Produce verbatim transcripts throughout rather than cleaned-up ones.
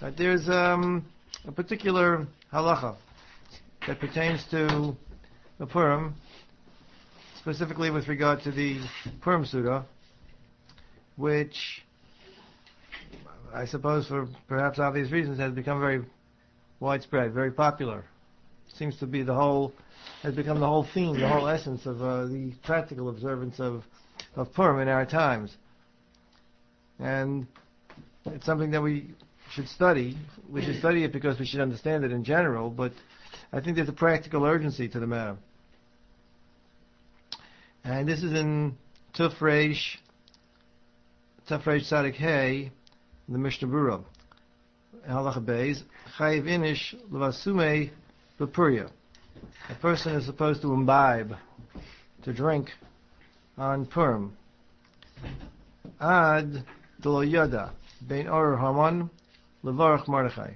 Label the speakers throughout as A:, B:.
A: Uh, there's um, a particular halacha that pertains to the Purim, specifically with regard to the Purim Suda, which I suppose for perhaps obvious reasons has become very widespread, very popular. Seems to be the whole, has become the whole theme, the whole essence of uh, the practical observance of, of Purim in our times. And it's something that we should study. We should study it because we should understand it in general, but I think there's a practical urgency to the matter. And this is in Tuf Reish, Tuf Reish Tzadik Hey, the Mishnah Berurah. Halacha Beis, Chayiv Inish Levasume B'Puria. A person is supposed to imbibe, to drink on Purim. Ad D'lo Yada Bein Or Haman Levarach Mordechai.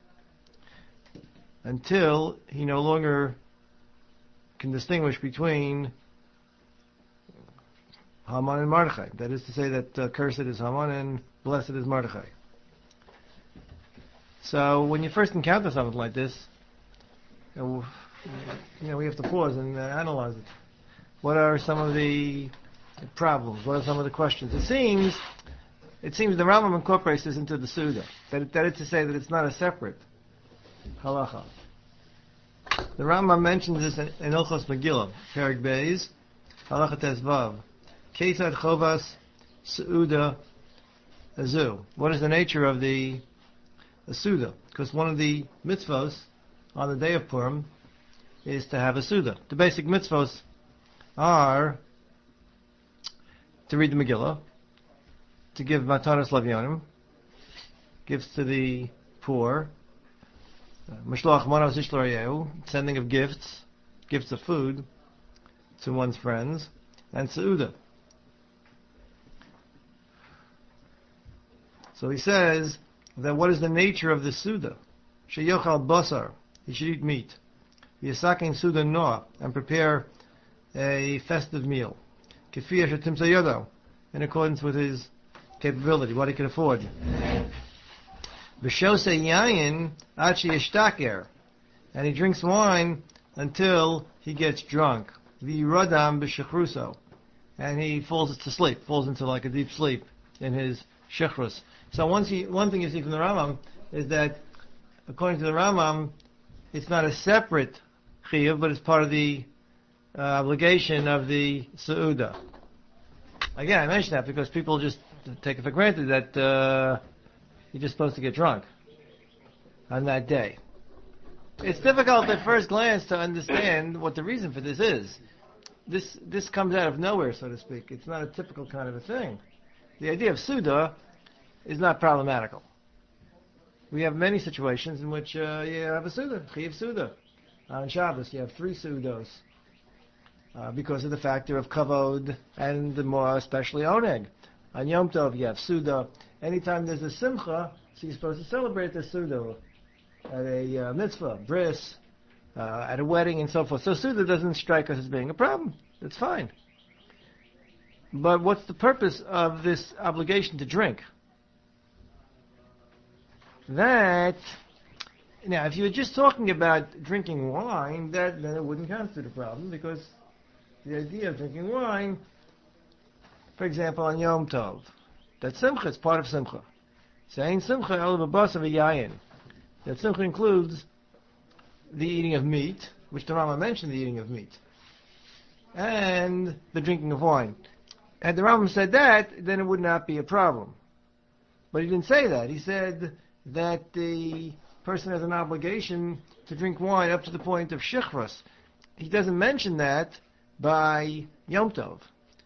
A: Until he no longer can distinguish between Haman and Mordechai. That is to say that uh, cursed is Haman and blessed is Mordechai. So when you first encounter something like this, you know, we have to pause and uh, analyze it. What are some of the problems? What are some of the questions? It seems, it seems the Rambam incorporates this into the Suda. That, that is to say that it's not a separate halacha. The Rambam mentions this in, in Ilchos Megillah, Perek Beis, halacha Tezvav. Ketzad Chovas Suda Azu. What is the nature of the, the Suda? Because one of the mitzvos on the day of Purim is to have a Suda. The basic mitzvos are to read the Megillah, to give Matanos Lavyonim, gifts to the poor, Mishloach Manos Ish L'Reyehu, sending of gifts, gifts of food to one's friends, and Seuda. So he says that what is the nature of the Suda? Sheyochal basar, he should eat meat. Yisakin Suda noah, and prepare a festive meal. Kefiyah shetim sayodo, in accordance with his capability, what he can afford. V'shose yayin achi yishtaker, and he drinks wine until he gets drunk. V'yiradam b'shechruso, and he falls to sleep, falls into like a deep sleep in his shechrus. So once he, one thing you see from the Rambam is that, according to the Rambam, it's not a separate chiyuv, but it's part of the uh, obligation of the Seuda. Again, I mention that because people just take it for granted that uh, you're just supposed to get drunk on that day. It's difficult at first glance to understand what the reason for this is. This this comes out of nowhere, so to speak. It's not a typical kind of a thing. The idea of Suda is not problematical. We have many situations in which uh, you have a Suda, Chiyav Suda. On Shabbos, you have three Sudos uh, because of the factor of Kavod and the more especially Oneg. On Yom Tov, you have Suda. Anytime there's a Simcha, so you're supposed to celebrate the Suda at a uh, mitzvah, bris, uh, at a wedding, and so forth. So Suda doesn't strike us as being a problem. It's fine. But what's the purpose of this obligation to drink? That, now, if you were just talking about drinking wine, that then it wouldn't constitute a problem, because the idea of drinking wine, for example, on Yom Tov, that Simcha is part of Simcha. Saying Simcha el b'bas of a yayin. That Simcha includes the eating of meat, which the Rambam mentioned the eating of meat, and the drinking of wine. Had the Rambam said that, then it would not be a problem. But he didn't say that. He said that the person has an obligation to drink wine up to the point of shechras. He doesn't mention that by Yom Tov.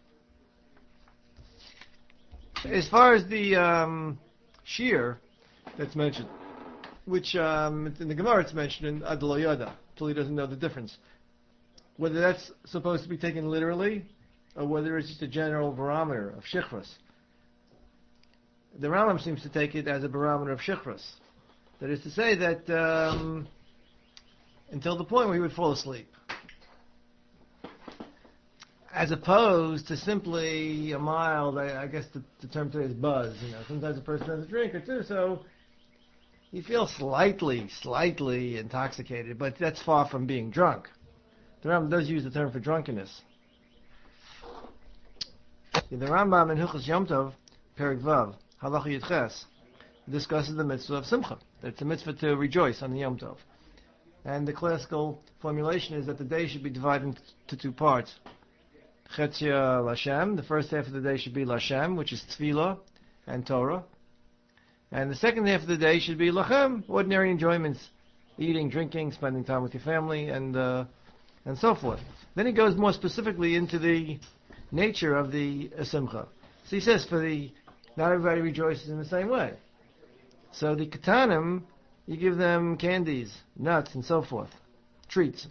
A: As far as the um, shear that's mentioned, which um, in the Gemara it's mentioned in Ad Lo Yada, till he doesn't know the difference. Whether that's supposed to be taken literally, or whether it's just a general barometer of shechras. The Rambam seems to take it as a barometer of shechras. That is to say that um, until the point where he would fall asleep. As opposed to simply a mild, I, I guess the, the term today is buzz. You know, sometimes a person has a drink or two, so you feel slightly, slightly intoxicated, but that's far from being drunk. The Rambam does use the term for drunkenness. The Rambam in Hilchos Yom Tov, Perek Vav, Halacha Yitches, discusses the mitzvah of Simcha. It's a mitzvah to rejoice on the Yom Tov. And the classical formulation is that the day should be divided into two parts. Chetzia Lashem, the first half of the day should be Lashem, which is Tefillah and Torah. And the second half of the day should be Lachem, ordinary enjoyments, eating, drinking, spending time with your family, and uh, and so forth. Then he goes more specifically into the nature of the uh, Simcha. So he says, for the, not everybody rejoices in the same way. So the Ketanim, you give them candies, nuts, and so forth, treats.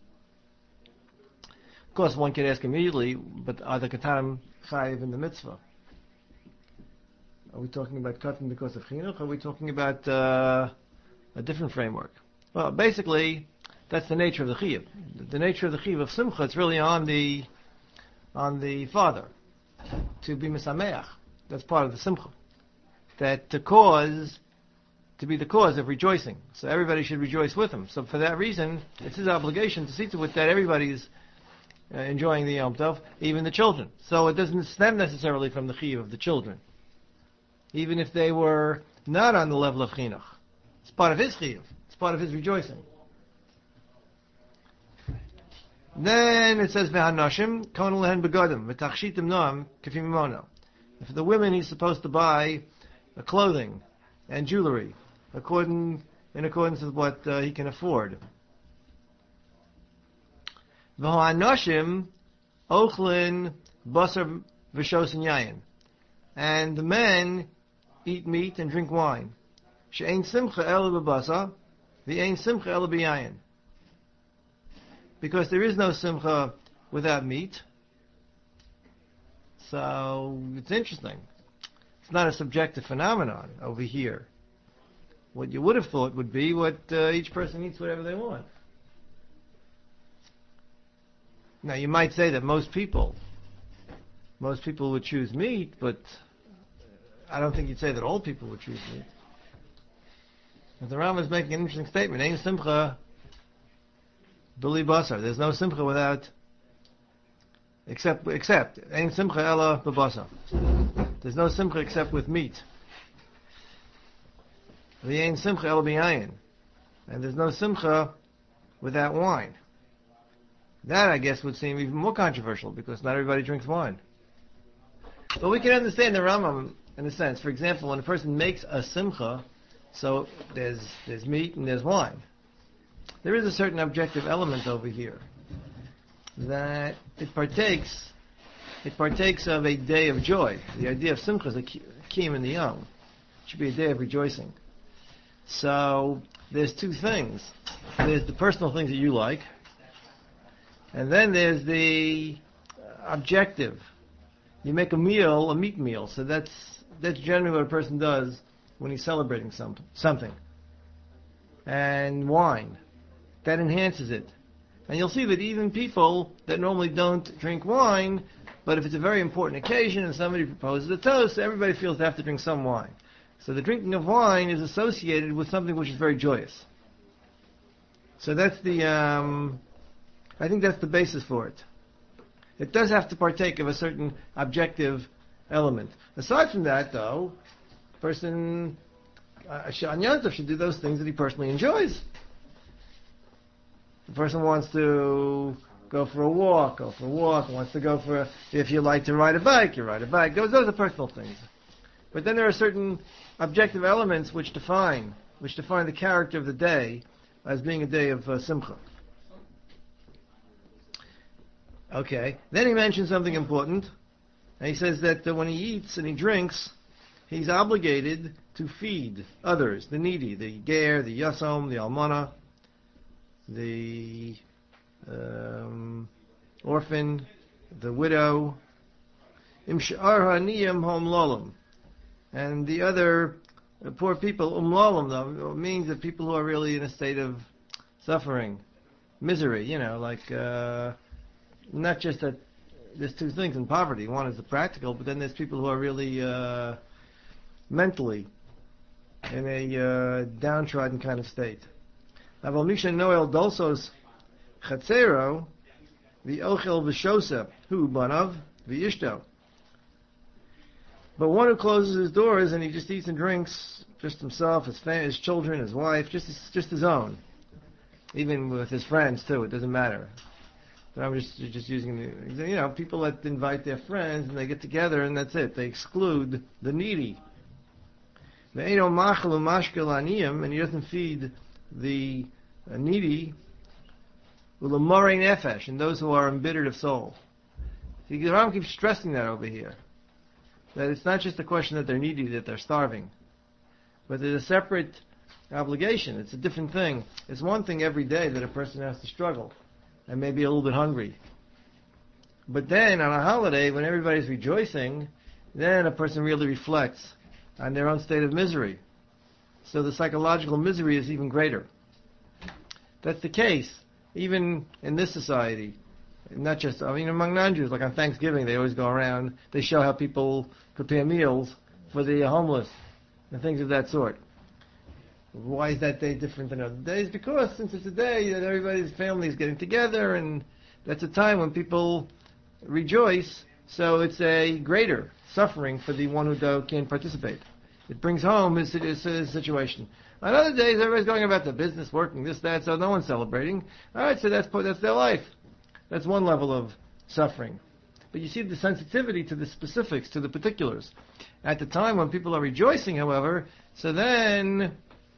A: Of course, one could ask immediately, but are the Ketanim chayiv in the mitzvah? Are we talking about cutting because of chinuch? Or are we talking about uh, a different framework? Well, basically, that's the nature of the chiyuv. The nature of the chiyuv of simcha, it's really on the on the father to be misameach. That's part of the simcha. That to cause, to be the cause of rejoicing. So everybody should rejoice with him. So for that reason, it's his obligation to see to it that everybody's uh, enjoying the Yom Tov, even the children. So it doesn't stem necessarily from the chiyuv of the children, even if they were not on the level of chinuch. It's part of his chiyuv. It's part of his rejoicing. Then it says, "V'hanashim kon lehen begadim v'tachshitim noam k'fi mimono." For the women, he's supposed to buy uh, clothing and jewelry according in accordance with what uh, he can afford. V'hanashim ochlin basar v'shos and yayin, and the men eat meat and drink wine. She'ein simcha ela b'basa, v'ein simcha ela b'yayin. Because there is no simcha without meat. So it's interesting. It's not a subjective phenomenon over here. What you would have thought would be what uh, each person eats whatever they want. Now you might say that most people, most people would choose meat, but I don't think you'd say that all people would choose meat. But the Rambam is making an interesting statement. Ein simcha b'li basar. There's no simcha without, except, except, ein simcha ela b'basar. There's no simcha except with meat. V'ein simcha ela b'yayin. And there's no simcha without wine. That, I guess, would seem even more controversial, because not everybody drinks wine. But we can understand the Rambam in a sense. For example, when a person makes a simcha, so there's there's meat and there's wine. There is a certain objective element over here that it partakes it partakes of a day of joy. The idea of simcha is a kiyum in the young. It should be a day of rejoicing. So there's two things. There's the personal things that you like, and then there's the objective. You make a meal, a meat meal, so that's that's generally what a person does when he's celebrating some, something. And wine, that enhances it. And you'll see that even people that normally don't drink wine, but if it's a very important occasion and somebody proposes a toast, everybody feels they have to drink some wine. So the drinking of wine is associated with something which is very joyous. So that's the, um, I think that's the basis for it. It does have to partake of a certain objective element. Aside from that, though, a person uh, on Yom Tov should do those things that he personally enjoys. The person wants to go for a walk, go for a walk, wants to go for, a, if you like to ride a bike, you ride a bike. Those, those are personal things. But then there are certain objective elements which define, which define the character of the day as being a day of uh, simcha. Okay. Then he mentions something important. And he says that uh, when he eats and he drinks, he's obligated to feed others, the needy, the ger, the yasom, the almana, the um, orphan, the widow, im she'ar ha'aniyim ha'umlalim, and the other uh, poor people. Umlalim, though, means that people who are really in a state of suffering, misery, you know, like... Uh, Not just that there's two things in poverty. One is the practical, but then there's people who are really uh, mentally in a uh, downtrodden kind of state. Aval Misha Noel Dolsos Chatzero, the Ochel V'Shosep, who Banav, V'Ishto. But one who closes his doors and he just eats and drinks, just himself, his family, his children, his wife, just his, just his own. Even with his friends too, it doesn't matter. But I'm just just using the, you know, people that invite their friends and they get together and that's it. They exclude the needy. And he doesn't feed the needy, and those who are embittered of soul. See, the Ram keeps stressing that over here. That it's not just a question that they're needy, that they're starving. But there's a separate obligation. It's a different thing. It's one thing every day that a person has to struggle and maybe a little bit hungry. But then on a holiday, when everybody's rejoicing, then a person really reflects on their own state of misery. So the psychological misery is even greater. That's the case, even in this society. Not just, I mean, among non-Jews, like on Thanksgiving, they always go around, they show how people prepare meals for the homeless and things of that sort. Why is that day different than other days? Because since it's a day that everybody's family is getting together, and that's a time when people rejoice, so it's a greater suffering for the one who can't participate. It brings home his, his, his situation. On other days, everybody's going about their business, working, this, that, so no one's celebrating. All right, so that's that's their life. That's one level of suffering. But you see the sensitivity to the specifics, to the particulars. At the time when people are rejoicing, however, so then,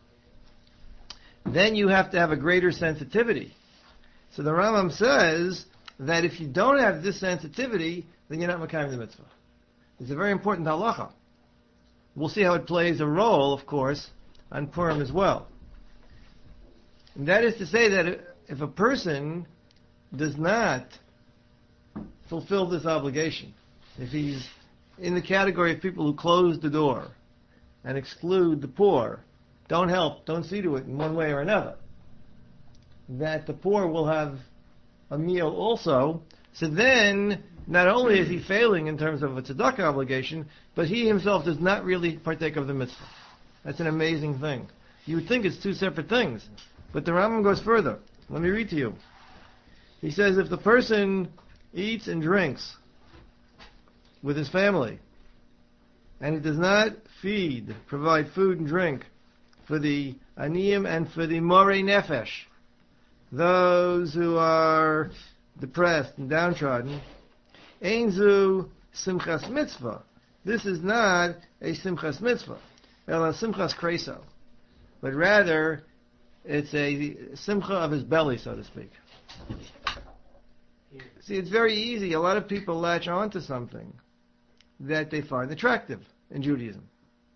A: then you have to have a greater sensitivity. So the Rambam says that if you don't have this sensitivity, then you're not Mekayim the mitzvah. It's a very important halacha. We'll see how it plays a role, of course, on Purim as well. And that is to say that if a person does not fulfill this obligation, if he's in the category of people who close the door and exclude the poor, don't help, don't see to it in one way or another, that the poor will have a meal also, so then not only is he failing in terms of a tzedakah obligation, but he himself does not really partake of the mitzvah. That's an amazing thing. You would think it's two separate things, but the Rambam goes further. Let me read to you. He says if the person eats and drinks with his family, and he does not feed, provide food and drink for the aniyim and for the morei nefesh, those who are depressed and downtrodden, einzu simchas mitzvah. This is not a simchas mitzvah, el simchas kreso, but rather it's a simcha of his belly, so to speak. See, it's very easy. A lot of people latch on to something that they find attractive in Judaism.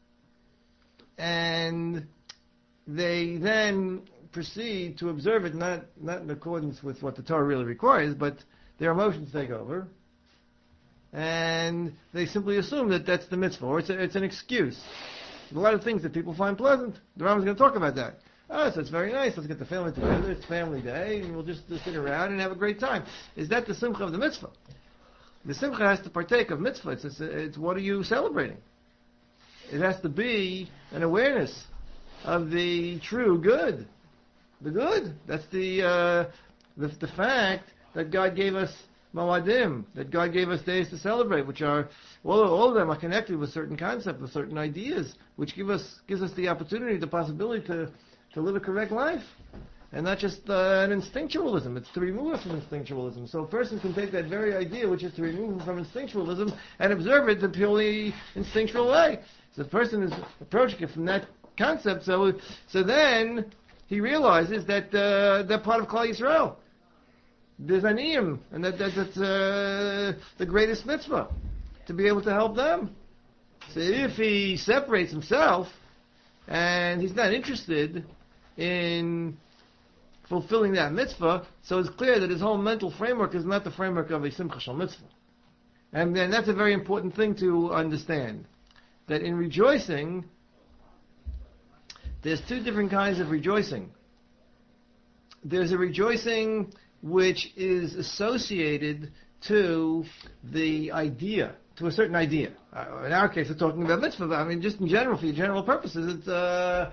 A: And they then proceed to observe it, not, not in accordance with what the Torah really requires, but their emotions take over. And they simply assume that that's the mitzvah, or it's, a, it's an excuse. There's a lot of things that people find pleasant. The Rambam is going to talk about that. Oh, so it's very nice. Let's get the family together. It's family day, and we'll just, just sit around and have a great time. Is that the simcha of the mitzvah? The simcha has to partake of mitzvah. It's, it's, it's what are you celebrating? It has to be an awareness of the true good. The good. That's the, uh, the the fact that God gave us Mawadim, that God gave us days to celebrate, which are, all, all of them are connected with certain concepts, with certain ideas, which give us gives us the opportunity, the possibility to to live a correct life, and not just uh, an instinctualism. It's to remove it from instinctualism. So a person can take that very idea, which is to remove it from instinctualism, and observe it in a purely instinctual way. So the person is approaching it from that concept. So, so then he realizes that uh, they're part of Klal Yisrael. There's aniyim, and that, that that's uh, the greatest mitzvah, to be able to help them. So if he separates himself, and he's not interested in fulfilling that mitzvah, so it's clear that his whole mental framework is not the framework of a simcha shel mitzvah. And then that's a very important thing to understand. That in rejoicing, there's two different kinds of rejoicing. There's a rejoicing which is associated to the idea, to a certain idea. Uh, in our case, we're talking about mitzvah, but I mean, just in general, for your general purposes, it's uh,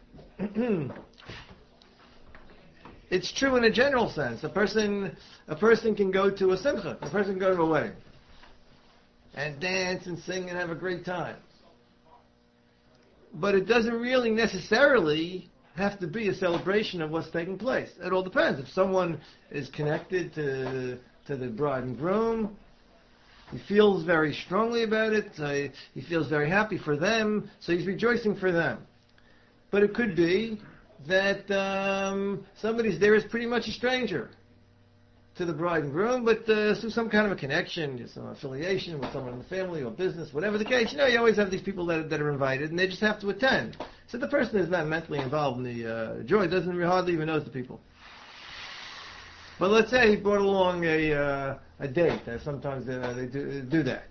A: it's true in a general sense. A person, a person can go to a simcha, a person can go to a wedding, and dance and sing and have a great time. But it doesn't really necessarily have to be a celebration of what's taking place. It all depends. If someone is connected to to the bride and groom, he feels very strongly about it. Uh, he feels very happy for them, so he's rejoicing for them. But it could be that um, somebody's there is pretty much a stranger to the bride and groom, but uh, through some kind of a connection, some affiliation with someone in the family or business, whatever the case. You know, you always have these people that, that are invited, and they just have to attend. So the person is not mentally involved in the uh, joy, doesn't hardly even knows the people. But let's say he brought along a uh, a date. Uh, sometimes uh, they do, do that.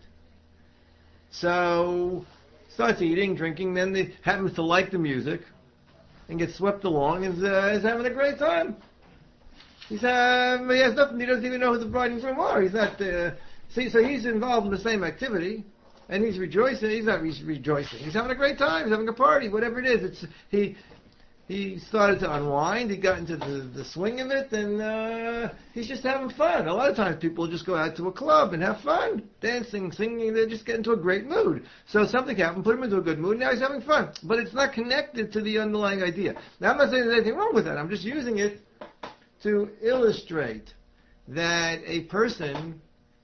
A: So starts eating, drinking, then they happens to like the music and gets swept along and uh, is having a great time. He's um, he has nothing. He doesn't even know who the bride and groom are. He's not. Uh, see, so he's involved in the same activity, and he's rejoicing. He's not re- rejoicing. He's having a great time. He's having a party. Whatever it is, it's he. He started to unwind. He got into the, the swing of it, and uh, he's just having fun. A lot of times people just go out to a club and have fun, dancing, singing. They just get into a great mood. So something happened, put him into a good mood. Now he's having fun, but it's not connected to the underlying idea. Now I'm not saying there's anything wrong with that. I'm just using it to illustrate that a person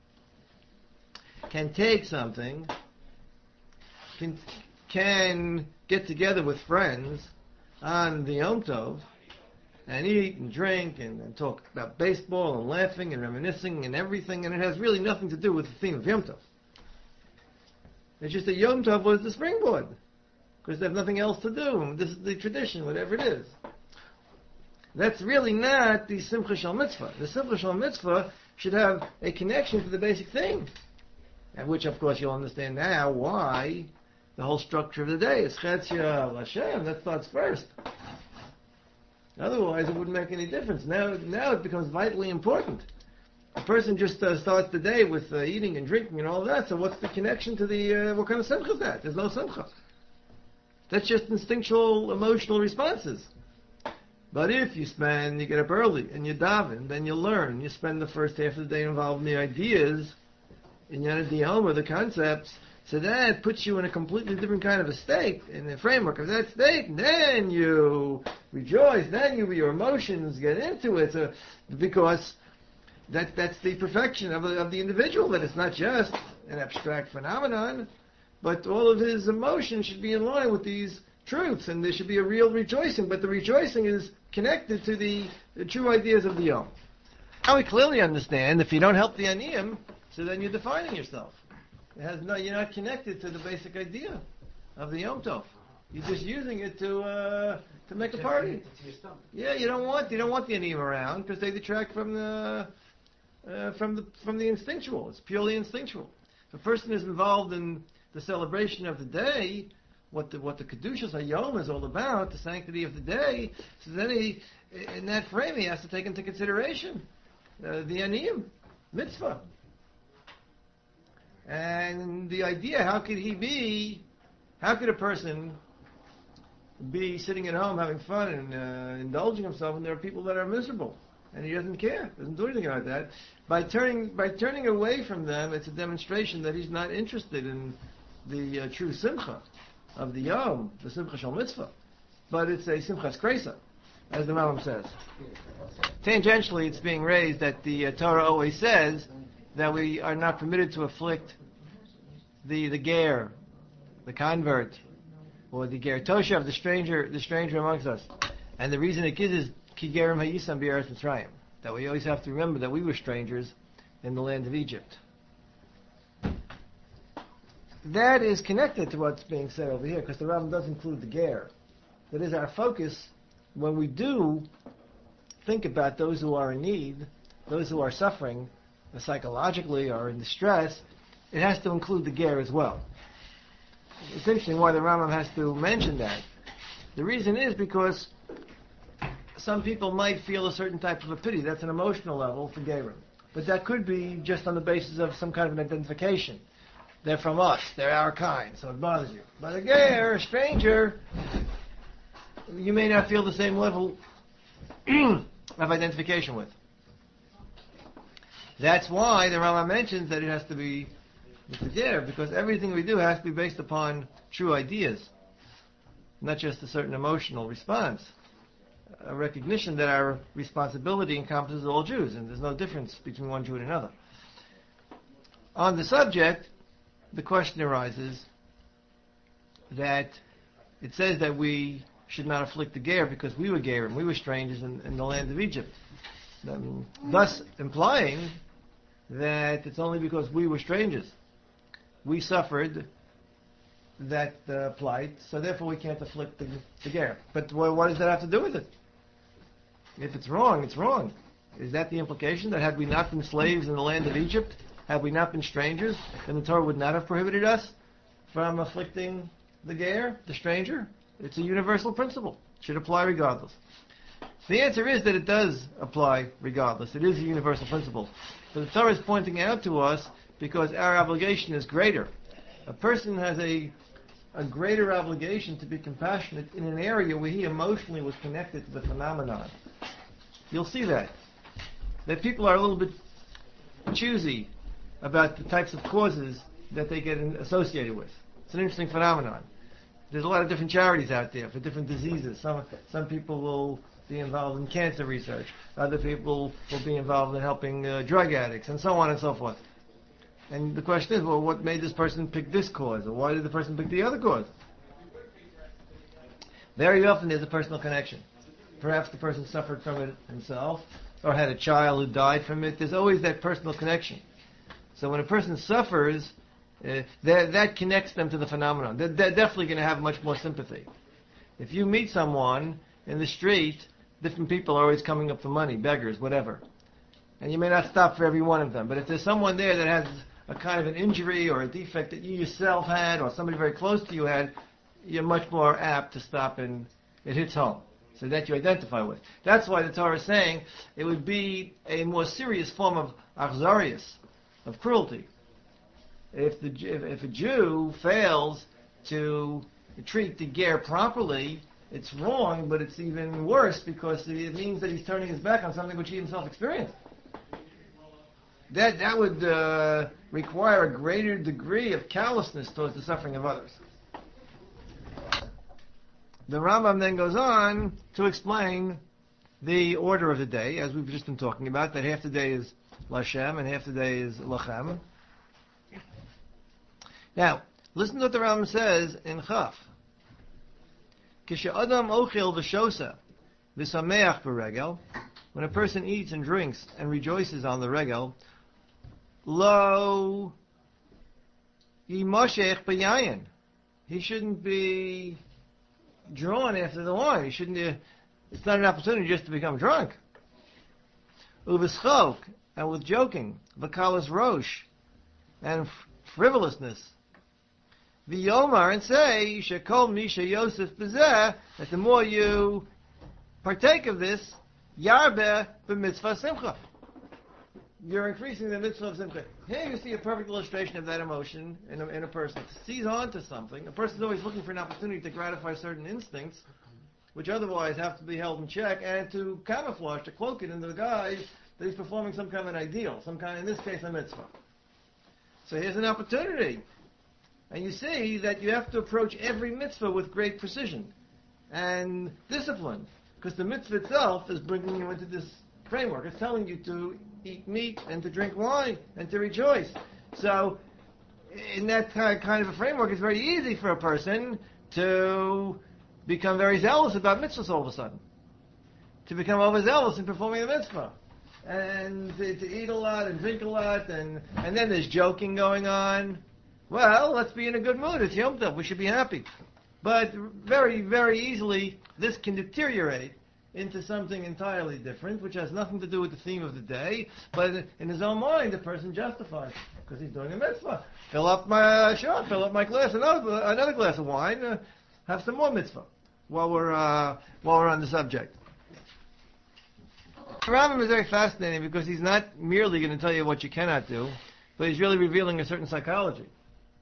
A: can take something, can can get together with friends on the Yom Tov and eat and drink and, and talk about baseball and laughing and reminiscing and everything, and it has really nothing to do with the theme of Yom Tov. It's just that Yom Tov was the springboard because they have nothing else to do, and this is the tradition, whatever it is. That's really not the Simcha Shel Mitzvah. The Simcha Shel Mitzvah should have a connection to the basic thing, and which, of course, you'll understand now why the whole structure of the day is Chetzia Hashem. That starts first. Otherwise, it wouldn't make any difference. Now, now it becomes vitally important. A person just uh, starts the day with uh, eating and drinking and all that. So, what's the connection to the? Uh, what kind of simcha is that? There's no simcha. That's just instinctual, emotional responses. But if you spend, you get up early and you daven, then you learn. You spend the first half of the day involved in the ideas, in Yanadiyom, the concepts. So that puts you in a completely different kind of a state, in the framework of that state, and then you rejoice, then you, your emotions get into it, so, because that, that's the perfection of the, of the individual, that it's not just an abstract phenomenon, but all of his emotions should be in line with these truths, and there should be a real rejoicing, but the rejoicing is connected to the, the true ideas of the Yom. Now we clearly understand, if you don't help the Aniyim, so then you're defining yourself. It has no, you're not connected to the basic idea of the Yom Tov. You're just using it to uh, to make a party. Yeah, you don't want you don't want the Aniyim around because they detract from the uh, from the from the instinctual. It's purely instinctual. If a person is involved in the celebration of the day, what the what the Kedushas Hayom is all about, the sanctity of the day, so then he, in that frame, he has to take into consideration uh, the Aniyim mitzvah. And the idea, how could he be, how could a person be sitting at home having fun and uh, indulging himself, and there are people that are miserable, and he doesn't care, doesn't do anything about that. By turning by turning away from them, it's a demonstration that he's not interested in the uh, true simcha of the Yom, the Simcha Shel Mitzvah. But it's a Simchas Kreisa, as the Rambam says. Tangentially, it's being raised that the uh, Torah always says that we are not permitted to afflict the the ger, the convert, or the ger toshav, the stranger, the stranger amongst us. And the reason it gives is ki gerim hayisam b'eretz Mitzrayim, that we always have to remember that we were strangers in the land of Egypt. That is connected to what's being said over here, because the Rambam does include the ger. That is our focus when we do think about those who are in need, those who are suffering psychologically or in distress. It has to include the ger as well. It's interesting why the Rambam has to mention that. The reason is because some people might feel a certain type of a pity. That's an emotional level for gerim. But that could be just on the basis of some kind of an identification. they're from us, they're our kind, so it bothers you. But a ger, a stranger, you may not feel the same level of identification with. That's why the Rambam mentions that it has to be with the ger, because everything we do has to be based upon true ideas, not just a certain emotional response. A recognition that our responsibility encompasses all Jews, and there's no difference between one Jew and another. On the subject, the question arises that it says that we should not afflict the ger because we were ger and we were strangers in, in the land of Egypt, um, thus implying that it's only because we were strangers. We suffered that uh, plight, so therefore we can't afflict the, the ger. But well, what does that have to do with it? If it's wrong, it's wrong. Is that the implication, that had we not been slaves in the land of Egypt, had we not been strangers, then the Torah would not have prohibited us from afflicting the ger, the stranger? It's a universal principle. It should apply regardless. The answer is that it does apply regardless. It is a universal principle. But the Torah is pointing out to us because our obligation is greater. A person has a a greater obligation to be compassionate in an area where he emotionally was connected to the phenomenon. You'll see that. That people are a little bit choosy about the types of causes that they get in, associated with. It's an interesting phenomenon. There's a lot of different charities out there for different diseases. Some some people will be involved in cancer research. Other people will be involved in helping uh, drug addicts, and so on and so forth. And the question is, well, what made this person pick this cause? Or why did the person pick the other cause? Very often there's a personal connection. Perhaps the person suffered from it himself, or had a child who died from it. There's always that personal connection. So when a person suffers, uh, that, that connects them to the phenomenon. They're, they're definitely going to have much more sympathy. If you meet someone in the street, different people are always coming up for money, beggars, whatever. And you may not stop for every one of them. But if there's someone there that has a kind of an injury or a defect that you yourself had or somebody very close to you had, you're much more apt to stop and it hits home. So that you identify with. That's why the Torah is saying it would be a more serious form of achzarius, of cruelty. If, the, if, if a Jew fails to treat the ger properly, it's wrong, but it's even worse because it means that he's turning his back on something which he himself experienced. That that would uh, require a greater degree of callousness towards the suffering of others. The Rambam then goes on to explain the order of the day, as we've just been talking about, that half the day is Lashem and half the day is Lachem. Now, listen to what the Rambam says in Chaf. Adam ochel v'shosa v'sameach b'regel, when a person eats and drinks and rejoices on the regel, lo yimoshech b'yayin. He shouldn't be drawn after the wine. He shouldn't. Uh, it's not an opportunity just to become drunk. Uvischok, and with joking, v'kalas rosh, and f- frivolousness. V'yomar, and say, shekol misha Yosef b'zeh, that the more you partake of this, yarbe b'mitzvah simcha. You're increasing the mitzvah of simcha. Here you see a perfect illustration of that emotion in a, in a person. To seize on to something. A person's always looking for an opportunity to gratify certain instincts, which otherwise have to be held in check, and to camouflage, to cloak it in the guise that he's performing some kind of an ideal, some kind, in this case, a mitzvah. So here's an opportunity. And you see that you have to approach every mitzvah with great precision and discipline, because the mitzvah itself is bringing you into this framework. It's telling you to eat meat and to drink wine and to rejoice. So in that kind of a framework, it's very easy for a person to become very zealous about mitzvahs all of a sudden, to become overzealous in performing a mitzvah, and to, to eat a lot and drink a lot, and, and then there's joking going on. Well, let's be in a good mood. It's Yom Tov. We should be happy. But very, very easily, this can deteriorate into something entirely different, which has nothing to do with the theme of the day, but in his own mind, the person justifies because he's doing a mitzvah. Fill up my uh, sure, fill up my glass, another, another glass of wine, uh, have some more mitzvah while we're uh, while we're on the subject. The Rambam is very fascinating because he's not merely going to tell you what you cannot do, but he's really revealing a certain psychology.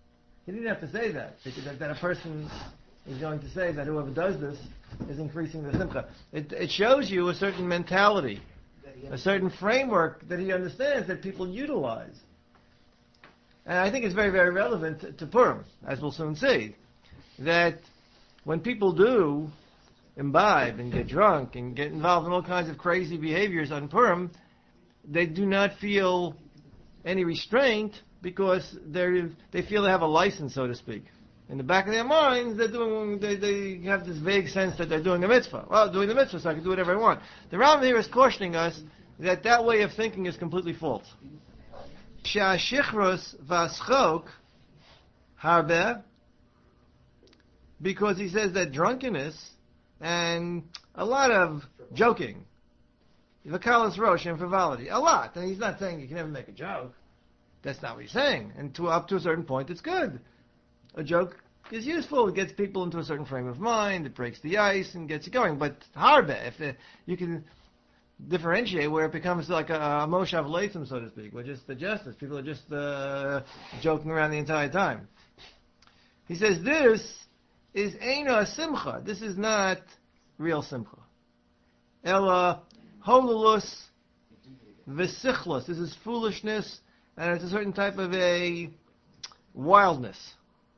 A: He didn't have to say that, because that, that a person is going to say that whoever does this is increasing the simcha. It, it shows you a certain mentality, a certain framework that he understands that people utilize. And I think it's very, very relevant to, to Purim, as we'll soon see, that when people do imbibe and get drunk and get involved in all kinds of crazy behaviors on Purim, they do not feel any restraint because they they feel they have a license, so to speak. In the back of their minds, they're doing they, they have this vague sense that they're doing a mitzvah. Well, doing the mitzvah, so I can do whatever I want. The Rambam here is cautioning us that that way of thinking is completely false. Sha'ashichros v'aschok harbe, because he says that drunkenness and a lot of joking, v'kalas rosh and frivolity, a lot. And he's not saying you can never make a joke. That's not what he's saying. And to up to a certain point, it's good. A joke is useful. It gets people into a certain frame of mind. It breaks the ice and gets you going. But harbe, if the, you can differentiate where it becomes like a, a moshav leitzim, so to speak, where just the justice. People are just uh, joking around the entire time. He says this is eina simcha. This is not real simcha. Ella holulus v'sichlus. This is foolishness, and it's a certain type of a wildness.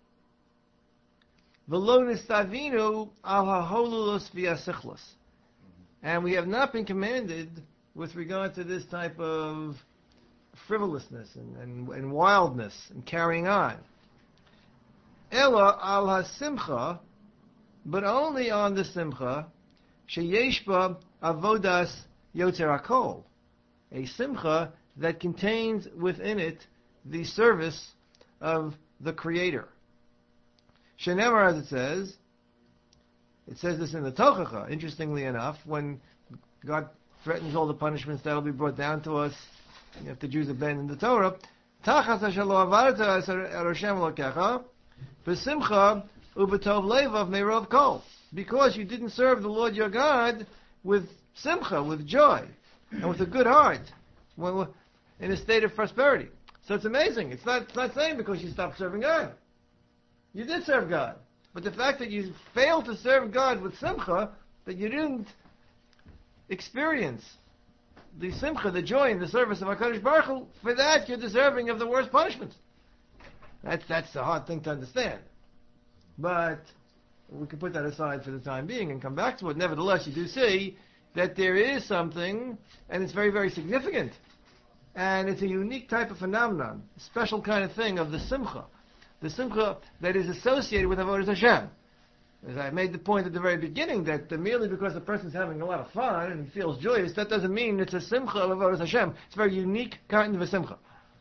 A: V'lo nistavinu al haholulus v'asichlus. And we have not been commanded with regard to this type of frivolousness and, and, and wildness and carrying on. Ella al hasimcha, but only on the simcha, sheyesh ba avodas yotzer hakol, a simcha that contains within it the service of the Creator. Shenemar, as it says, it says this in the Tochacha, interestingly enough, when God threatens all the punishments that will be brought down to us if the Jews abandon the Torah, Tachas asher lo avarta es Hashem Elokecha, b'simcha u'b'tov levav me'rov kol. Because you didn't serve the Lord your God with simcha, with joy, and with a good heart, in a state of prosperity. So it's amazing. It's not, it's not saying because you stopped serving God. You did serve God. But the fact that you failed to serve God with simcha, that you didn't experience the simcha, the joy in the service of HaKadosh Baruch Hu, for that you're deserving of the worst punishment. That's, that's a hard thing to understand. But we can put that aside for the time being and come back to it. Nevertheless, you do see that there is something, and it's very, very significant. And it's a unique type of phenomenon, a special kind of thing of the simcha. The simcha that is associated with Avodas Hashem. As I made the point at the very beginning, that merely because a person's having a lot of fun and he feels joyous, that doesn't mean it's a simcha of Avodas Hashem. It's a very unique kind of a simcha.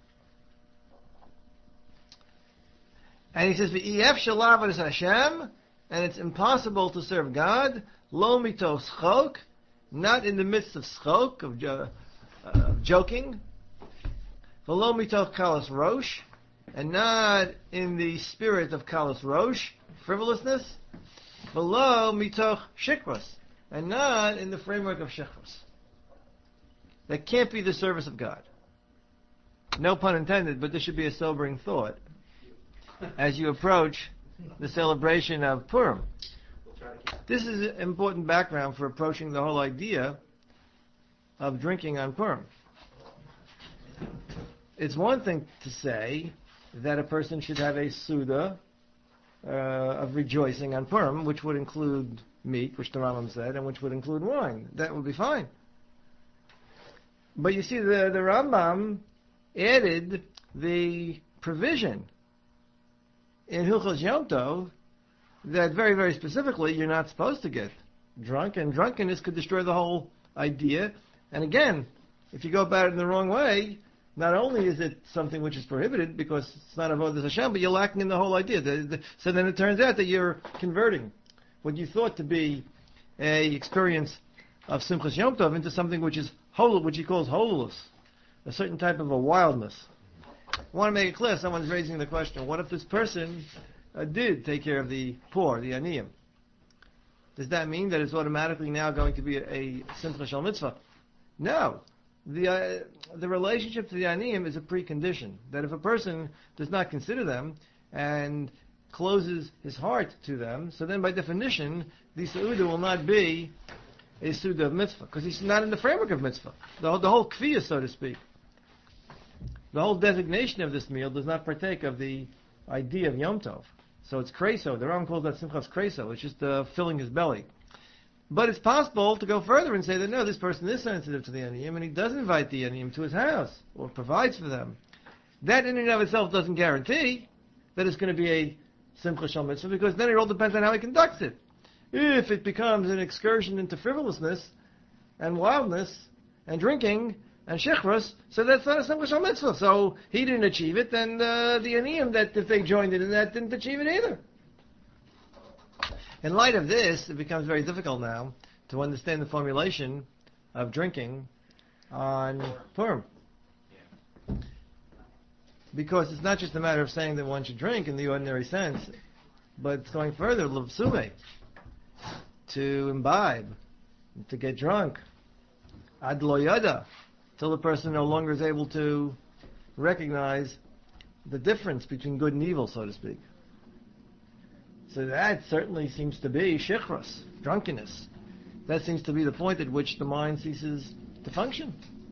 A: And he says, V'ef shalav Avodas Hashem, and it's impossible to serve God, lo mitoch schok, not in the midst of schok, of jo- uh, joking, v'lo mitoch kalas rosh, and not in the spirit of kalas rosh, frivolousness, below mitoch shikros, and not in the framework of shikros. That can't be the service of God. No pun intended, but this should be a sobering thought as you approach the celebration of Purim. This is an important background for approaching the whole idea of drinking on Purim. It's one thing to say that a person should have a Suda uh, of rejoicing on Purim, which would include meat, which the Rambam said, and which would include wine. That would be fine. But you see, the, the Rambam added the provision in Hilchos Yom Tov that very, very specifically you're not supposed to get drunk, and drunkenness could destroy the whole idea. And again, if you go about it in the wrong way, not only is it something which is prohibited because it's not avodas Hashem, but you're lacking in the whole idea. The, the, so then it turns out that you're converting what you thought to be a experience of Simchas Yom Tov into something which is hol, which he calls holus, a certain type of a wildness. I want to make it clear. Someone's raising the question: what if this person uh, did take care of the poor, the aniyim? Does that mean that it's automatically now going to be a, a Simcha Shel Mitzvah? No. The uh, the relationship to the aniyim is a precondition. That if a person does not consider them, and closes his heart to them, so then by definition, the Seudah will not be a Seudah of mitzvah, because he's not in the framework of mitzvah. The whole, the whole kfiyah, so to speak. The whole designation of this meal does not partake of the idea of Yom Tov. So it's kreso. The Ram calls that simchas kreso. It's just uh, filling his belly. But it's possible to go further and say that no, this person is sensitive to the aniyim, and he does invite the aniyim to his house, or provides for them. That in and of itself doesn't guarantee that it's going to be a simcha shel mitzvah, because then it all depends on how he conducts it. If it becomes an excursion into frivolousness, and wildness, and drinking, and shechros, so that's not a simcha shel mitzvah. So he didn't achieve it, and uh, the aniyim that if they joined in that didn't achieve it either. In light of this, it becomes very difficult now to understand the formulation of drinking on Purim. Because it's not just a matter of saying that one should drink in the ordinary sense, but it's going further, l'vsume, to imbibe, to get drunk, ad lo yada, till the person no longer is able to recognize the difference between good and evil, so to speak. So that certainly seems to be shechros, drunkenness. That seems to be the point at which the mind ceases to function.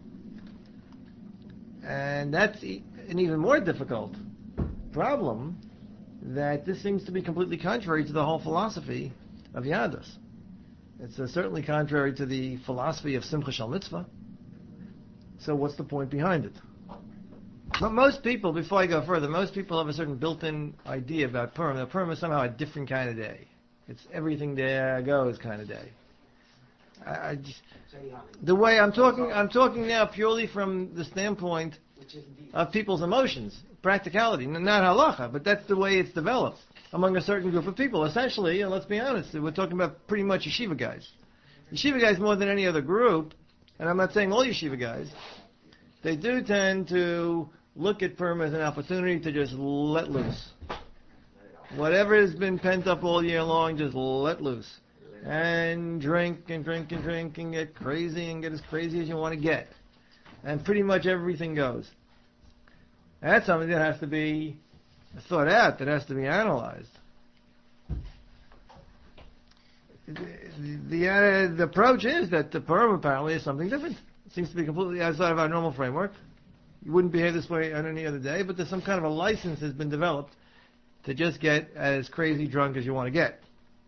A: And that's e- an even more difficult problem, that this seems to be completely contrary to the whole philosophy of Yadus. It's uh, certainly contrary to the philosophy of Simcha Shel Mitzvah. So what's the point behind it? But most people, before I go further, most people have a certain built-in idea about Purim. That Purim is somehow a different kind of day. It's everything there goes kind of day. I, I just, the way I'm talking, I'm talking now purely from the standpoint of people's emotions, practicality, not halacha, but that's the way it's developed among a certain group of people. Essentially, and let's be honest, we're talking about pretty much yeshiva guys. Yeshiva guys more than any other group, and I'm not saying all yeshiva guys, they do tend to look at Purim as an opportunity to just let loose. Whatever has been pent up all year long, just let loose. And drink and drink and drink and get crazy and get as crazy as you want to get. And pretty much everything goes. And that's something that has to be thought out, that has to be analyzed. The, the, uh, the approach is that the Purim apparently is something different. It seems to be completely outside of our normal framework. You wouldn't behave this way on any other day, but there's some kind of a license has been developed to just get as crazy drunk as you want to get.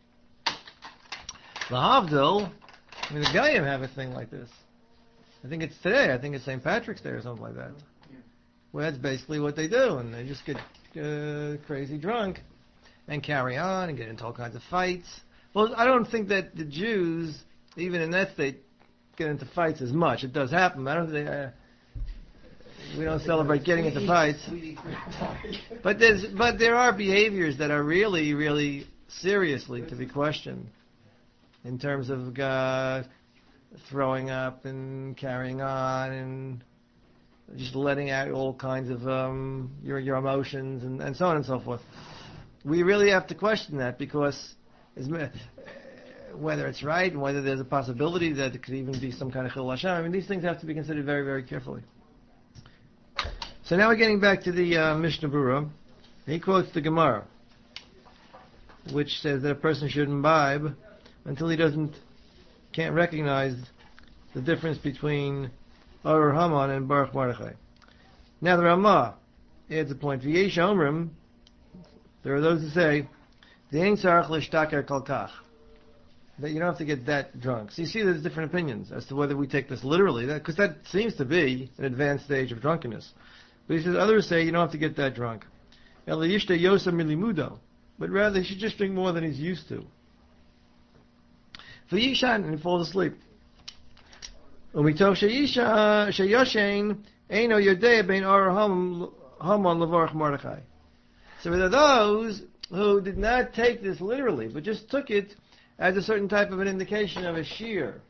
A: The Havdil, I mean, the Goyim have a thing like this. I think it's today. I think it's Saint Patrick's Day or something like that. Well, that's basically what they do, and they just get uh, crazy drunk and carry on and get into all kinds of fights. Well, I don't think that the Jews, even in that state, get into fights as much. It does happen. I don't think uh, we don't celebrate getting into fights. But there's, but there are behaviors that are really, really seriously to be questioned in terms of uh, throwing up and carrying on and just letting out all kinds of um, your your emotions and, and so on and so forth. We really have to question that, because as, uh, whether it's right and whether there's a possibility that it could even be some kind of chilul Hashem, I mean, these things have to be considered very, very carefully. So now we're getting back to the uh, Mishnah Berurah. He quotes the Gemara, which says that a person should imbibe until he doesn't, can't recognize the difference between Arur Haman and Baruch Mordechai. Now the Ramah adds a point. V'yesh omrim, there are those who say, V'ein tzarich l'shtaker kol kach, that you don't have to get that drunk. So you see there's different opinions as to whether we take this literally, because that, that seems to be an advanced stage of drunkenness. But he says others say you don't have to get that drunk. El yishte yosa milimudo, but rather he should just drink more than he's used to. V'yishan, and he falls asleep. Umitoch sheyisha sheyoshein eino yodei bein Arur Haman levarach Mordechai. So there are those who did not take this literally, but just took it as a certain type of an indication of a shear,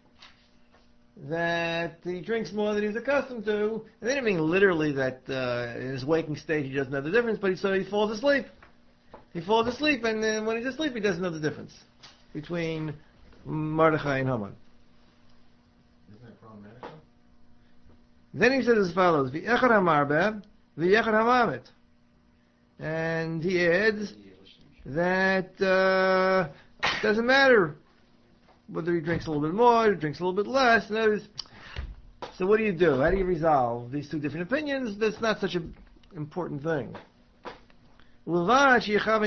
A: that he drinks more than he's accustomed to. And they didn't mean literally that uh, in his waking state he doesn't know the difference, but he, so he falls asleep. He falls asleep, and then when he's asleep he doesn't know the difference between Mordechai and Haman.
B: Isn't that problematic?
A: Then he says as follows: V'echad hamarbe, v'echad hamamet. And he adds that uh, it doesn't matter whether he drinks a little bit more, or drinks a little bit less. That is, so what do you do? How do you resolve these two different opinions? That's not such an important thing. But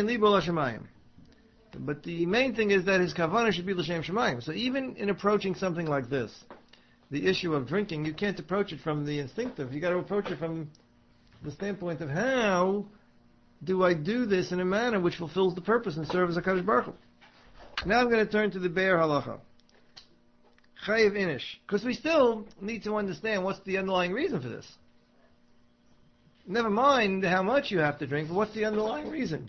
A: the main thing is that his kavanah should be l'shem shemayim. So even in approaching something like this, the issue of drinking, you can't approach it from the instinctive. You got to approach it from the standpoint of how do I do this in a manner which fulfills the purpose and serves HaKadosh Baruch Hu. Now I'm going to turn to the Be'er Halacha. Chayiv Inish. Because we still need to understand what's the underlying reason for this. Never mind how much you have to drink, but what's the underlying reason?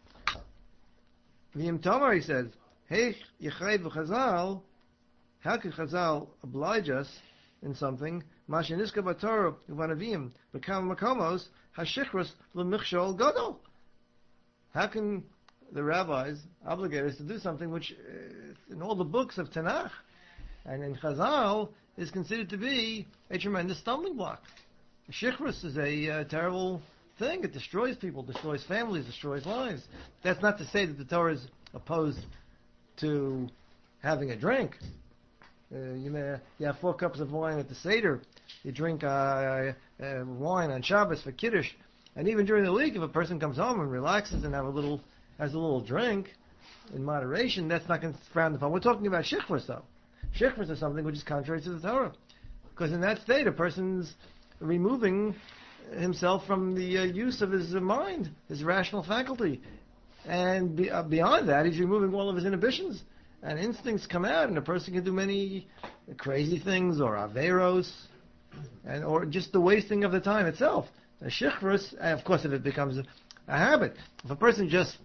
A: The Yom Tomar, he says, Hey, Yechayiv Chazal, how could Chazal oblige us in something? Masheniska Batorah Uvanavim, Bekam Makomos, Hashichros L'Michshol Gadol. How can the rabbis obligate us to do something which, uh, in all the books of Tanakh and in Chazal, is considered to be a tremendous stumbling block? Shichros is a uh, terrible thing. It destroys people, destroys families, destroys lives. That's not to say that the Torah is opposed to having a drink. Uh, you, may, you have four cups of wine at the Seder. You drink uh, uh, wine on Shabbos for Kiddush. And even during the week, if a person comes home and relaxes and have a little, has a little drink in moderation, that's not frowned upon. We're talking about Shichros, though. Shichros is something which is contrary to the Torah. Because in that state, a person's removing himself from the uh, use of his uh, mind, his rational faculty. And be, uh, beyond that, he's removing all of his inhibitions. And instincts come out, and a person can do many crazy things, or averos, and or just the wasting of the time itself. A shichros, of course, if it becomes a, a habit. If a person just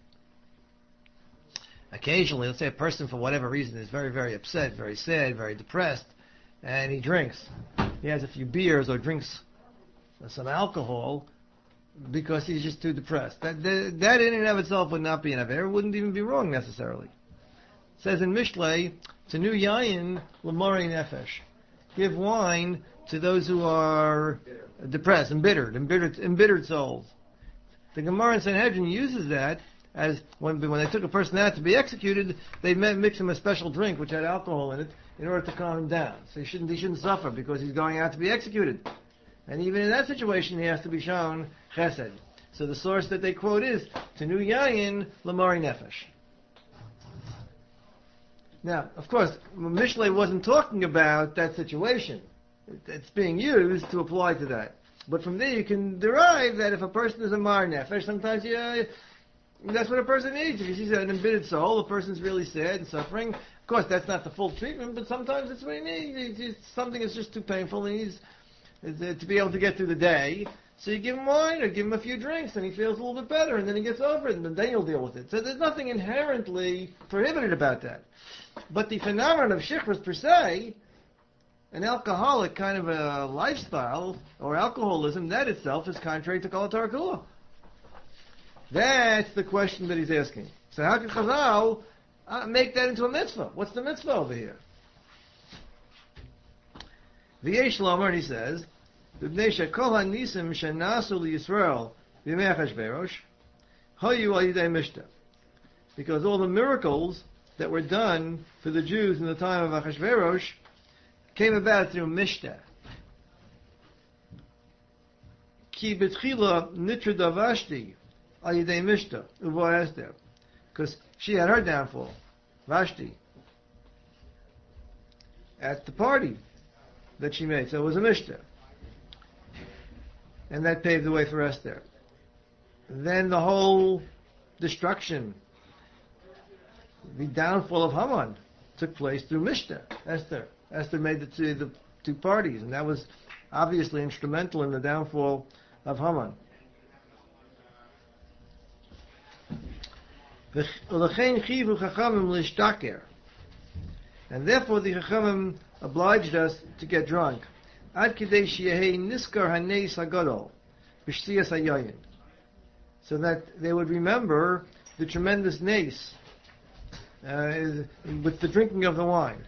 A: occasionally, let's say a person for whatever reason is very, very upset, very sad, very depressed, and he drinks. He has a few beers or drinks some alcohol because he's just too depressed. That, that, that in and of itself would not be an aver. It wouldn't even be wrong necessarily. It says in Mishlei, to new yayin l'morei nefesh. Give wine to those who are depressed, embittered, embittered, embittered souls. The Gemara in Sanhedrin uses that as when when they took a person out to be executed, they mix him a special drink which had alcohol in it in order to calm him down. So he shouldn't he shouldn't suffer because he's going out to be executed. And even in that situation, he has to be shown chesed. So the source that they quote is Tenu Yayin Lamari Nefesh. Now, of course, Mishlei wasn't talking about that situation. It's being used to apply to that. But from there you can derive that if a person is a Mar Nefesh, sometimes yeah, that's what a person needs. If he sees an embittered soul, a person's really sad and suffering. Of course, that's not the full treatment, but sometimes it's what he needs. It's something that's just too painful, and he needs to be able to get through the day. So you give him wine or give him a few drinks, and he feels a little bit better, and then he gets over it, and then you'll deal with it. So there's nothing inherently prohibited about that. But the phenomenon of shichros per se, an alcoholic kind of a lifestyle, or alcoholism, that itself is contrary to Kol HaTorah Kula. That's the question that he's asking. So how can Chazal uh, make that into a mitzvah? What's the mitzvah over here? V'yesh Lomer, and he says, B'bnei shekol hanisim shenasu liyisrael b'yemei Achashverosh hayu al yidei mishta. Because all the miracles that were done for the Jews in the time of Achashverosh came about through mishta. Ki b'tchila nitra davashti al yidei mishta uvo Esther. Because she had her downfall, Vashti, at the party that she made. So it was a mishta. And that paved the way for Esther. Then the whole destruction, the downfall of Haman, took place through mishta, Esther. Esther made the two, the two parties, and that was obviously instrumental in the downfall of Haman. And therefore the Chachamim obliged us to get drunk. Ad kidei sheyehei niskar haneis hagadol b'shtiyas hayayin, so that they would remember the tremendous nace uh, with the drinking of the wine.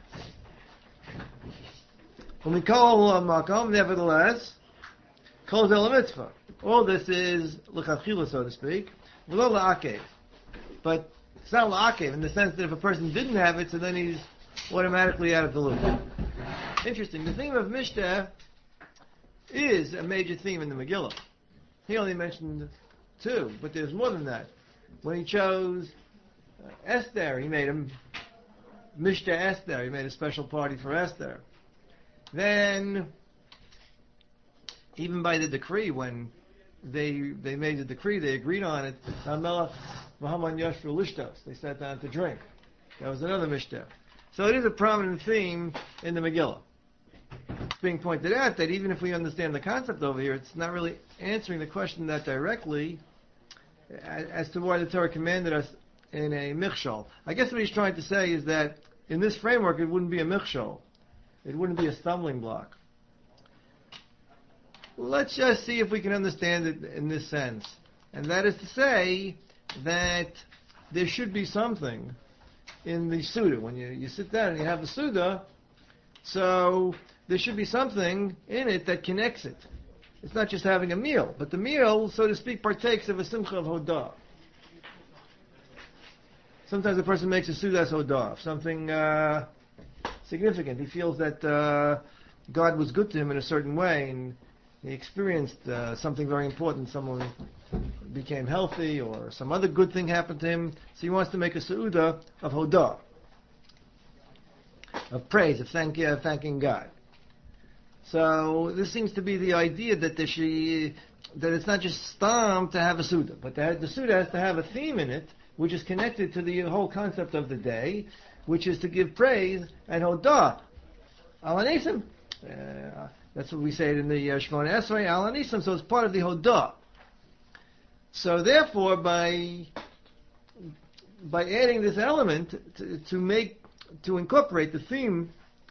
A: When we call makom, nevertheless, kol zel mitzvah. All this is l'chadchila, so to speak, v'lo la'akev. But it's not la'akev in the sense that if a person didn't have it, so then he's automatically out of the loop. Interesting. The theme of Mishteh is a major theme in the Megillah. He only mentioned two, but there's more than that. When he chose uh, Esther, he made him Mishteh Esther. He made a special party for Esther. Then, even by the decree, when they they made the decree, they agreed on it. Hamelach v'haman yashru lishtos. They sat down to drink. That was another Mishteh. So it is a prominent theme in the Megillah. It's being pointed out that even if we understand the concept over here, it's not really answering the question that directly as, as to why the Torah commanded us in a michshol. I guess what he's trying to say is that in this framework, it wouldn't be a michshol. It wouldn't be a stumbling block. Let's just see if we can understand it in this sense. And that is to say that there should be something in the Suda. When you, you sit down and you have the Suda, so there should be something in it that connects it. It's not just having a meal, but the meal, so to speak, partakes of a simcha of hodah. Sometimes a person makes a Sudas hodah, something uh, significant. He feels that uh, God was good to him in a certain way, and he experienced uh, something very important. Someone became healthy, or some other good thing happened to him. So he wants to make a Su'udah of hodah, of praise, of thank, uh, thanking God. So this seems to be the idea that there should, that it's not just stam to have a Suda, but that the Suda has to have a theme in it, which is connected to the whole concept of the day, which is to give praise and hodah. Alanesim, uh, that's what we say in the uh, Shemona Esrei, Alanesim, so it's part of the hodah. So therefore, by by adding this element to, to make, to incorporate the theme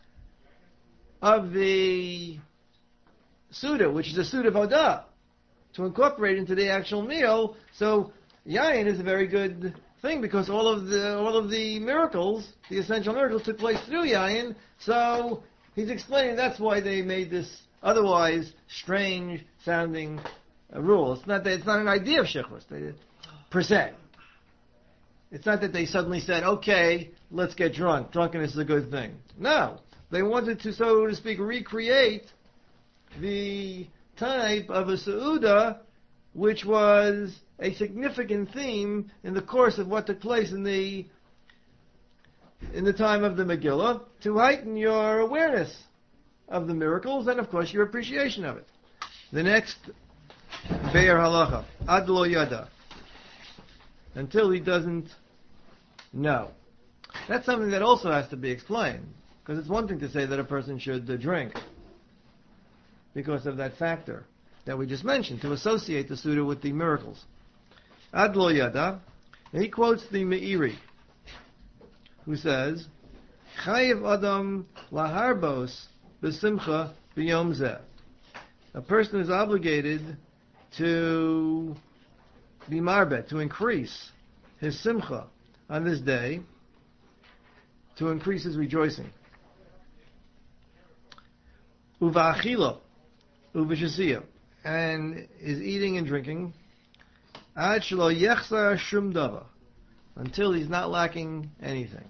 A: of the Suda, which is a Suda of hodah, to incorporate into the actual meal, so Yayin is a very good thing because all of the all of the miracles, the essential miracles, took place through Yayin. So he's explaining that's why they made this otherwise strange sounding uh, rule. It's not that it's not an idea of shechus per se. It's not that they suddenly said, "Okay, let's get drunk. Drunkenness is a good thing." No, they wanted to, so to speak, recreate the type of a seudah, which was a significant theme in the course of what took place in the in the time of the Megillah, to heighten your awareness of the miracles and, of course, your appreciation of it. The next Be'er Halacha, Ad Lo Yada, until he doesn't know. That's something that also has to be explained, because it's one thing to say that a person should uh, drink because of that factor that we just mentioned, to associate the Suda with the miracles. Ad Lo Yada, and he quotes the Meiri, who says, Chayiv Adam laharbos b'simcha b'yom zeh. A person is obligated to be marbet, to increase his simcha on this day, to increase his rejoicing. Uva'achilo, uv'shasiyah, and is eating and drinking, ad shelo yechsar shum davar, until he's not lacking anything.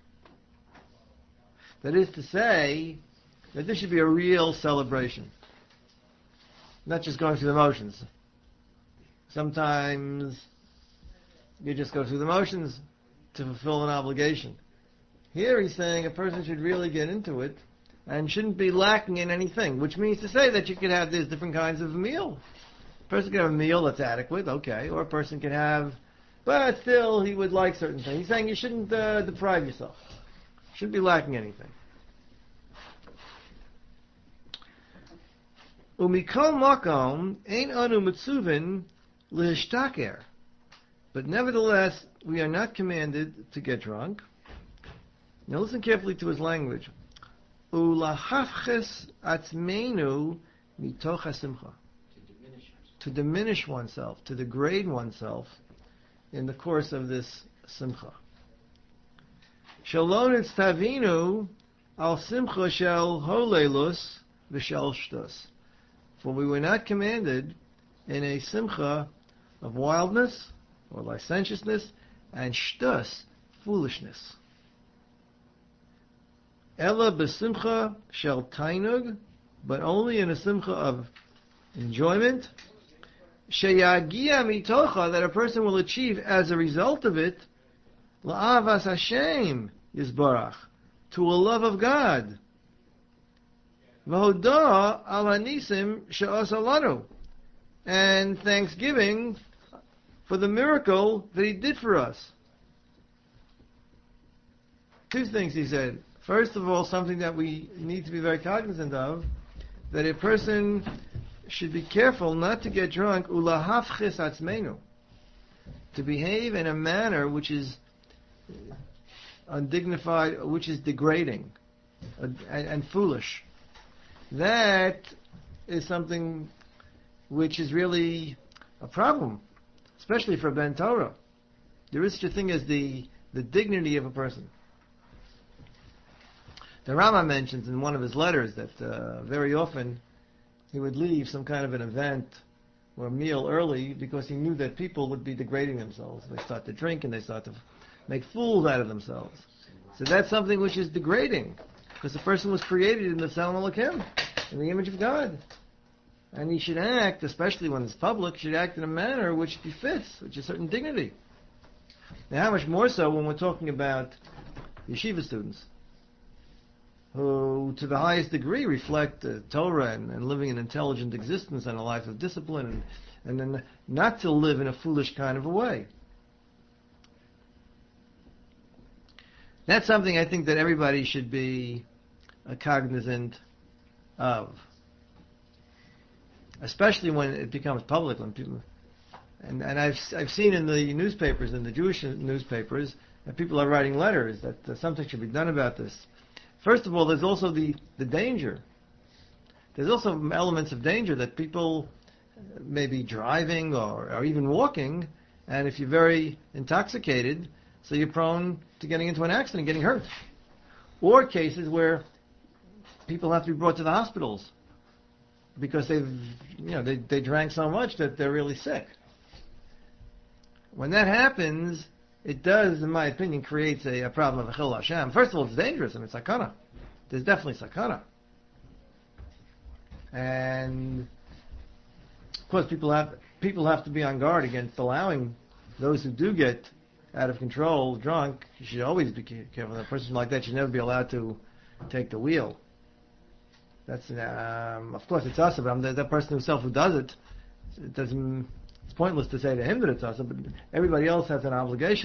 A: That is to say, that this should be a real celebration, not just going through the motions. Sometimes you just go through the motions to fulfill an obligation. Here he's saying a person should really get into it and shouldn't be lacking in anything, which means to say that you could have, there's different kinds of meal. A person can have a meal that's adequate, okay, or a person can have, but still he would like certain things. He's saying you shouldn't uh, deprive yourself. Shouldn't be lacking anything. Umikol makom ein anu mitzuvin lehishtaker. But nevertheless, we are not commanded to get drunk. Now listen carefully to his language. Ulahafches atzmeinu mitoch hasimcha. To diminish oneself, to degrade oneself in the course of this simcha. Shalom etztavinu al simcha shel holelus v'shel shtus. For we were not commanded in a simcha of wildness or licentiousness, and shtus, foolishness. Ella besimcha shel tainug, but only in a simcha of enjoyment, sheyagia mitocha, that a person will achieve as a result of it, la'avas Hashem yisbarach, to a love of God. V'hodah al hanisim she'asa lanu, and thanksgiving for the miracle that He did for us. Two things He said. First of all, something that we need to be very cognizant of, that a person should be careful not to get drunk, ulahafchis atzmenu, to behave in a manner which is undignified, which is degrading and, and foolish. That is something which is really a problem, especially for Ben Torah. There is such a thing as the, the dignity of a person. The Rama mentions in one of his letters that uh, very often he would leave some kind of an event or a meal early because he knew that people would be degrading themselves. They start to drink and they start to make fools out of themselves. So that's something which is degrading, because the person was created in the Tzelem Elokim, in the image of God. And he should act, especially when it's public, should act in a manner which befits, which is certain dignity. Now, how much more so when we're talking about yeshiva students, who to the highest degree reflect uh, Torah and, and living an intelligent existence and a life of discipline, and, and then not to live in a foolish kind of a way. That's something I think that everybody should be uh, cognizant of, especially when it becomes public. When people, and, and I've I've seen in the newspapers, in the Jewish newspapers, that people are writing letters that uh, something should be done about this. First of all, there's also the, the danger. There's also elements of danger that people may be driving or, or even walking, and if you're very intoxicated, so you're prone to getting into an accident, getting hurt. Or cases where people have to be brought to the hospitals because they've, you know, they, they drank so much that they're really sick. When that happens, it does, in my opinion, creates a, a problem of Chil Hashem. First of all, it's dangerous. I mean, sakana. There's definitely sakana. And, of course, people have people have to be on guard against allowing those who do get out of control, drunk. You should always be careful. A person like that should never be allowed to take the wheel. That's, um, of course, it's us, but I'm the, the person himself who does it, it doesn't... It's pointless to say to him that it's us, but everybody else has an obligation.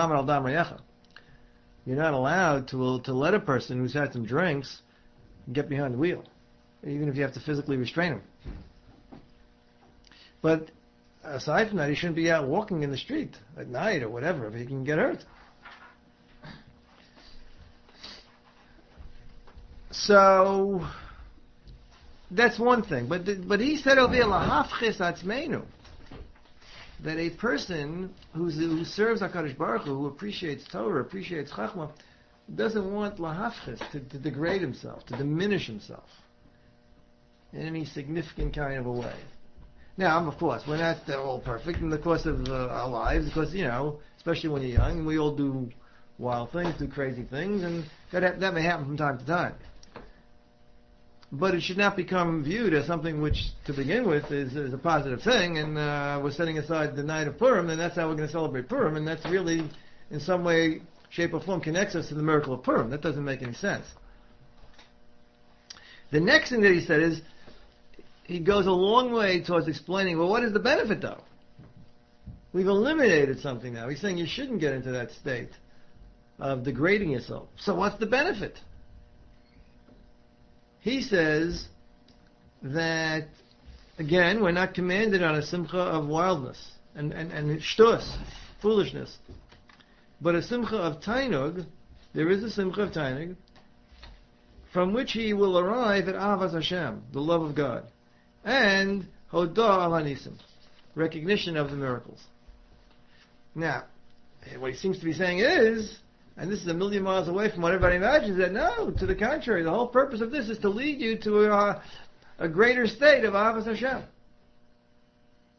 A: You're not allowed to to let a person who's had some drinks get behind the wheel, even if you have to physically restrain him. But aside from that, he shouldn't be out walking in the street at night or whatever, if he can get hurt. So that's one thing. But but he said over here, lahafchis atzmeinu, that a person who's, who serves HaKadosh Baruch Hu, who appreciates Torah, appreciates Chachma, doesn't want lahafchis, to, to degrade himself, to diminish himself in any significant kind of a way. Now, of course, we're not all perfect in the course of uh, our lives, because, you know, especially when you're young, we all do wild things, do crazy things, and that, ha- that may happen from time to time. But it should not become viewed as something which, to begin with, is, is a positive thing, and uh, we're setting aside the night of Purim, and that's how we're going to celebrate Purim, and that's really, in some way, shape, or form, connects us to the miracle of Purim. That doesn't make any sense. The next thing that he said is, he goes a long way towards explaining, well, what is the benefit, though? We've eliminated something now. He's saying you shouldn't get into that state of degrading yourself. So what's the benefit? He says that, again, we're not commanded on a simcha of wildness and, and, and shtus, foolishness. But a simcha of tainug, there is a simcha of tainug, from which he will arrive at Ahavas Hashem, the love of God, and Hodah al Hanisim, recognition of the miracles. Now, what he seems to be saying is, and this is a million miles away from what everybody imagines, that no, to the contrary, the whole purpose of this is to lead you to a, a greater state of Ahavas Hashem.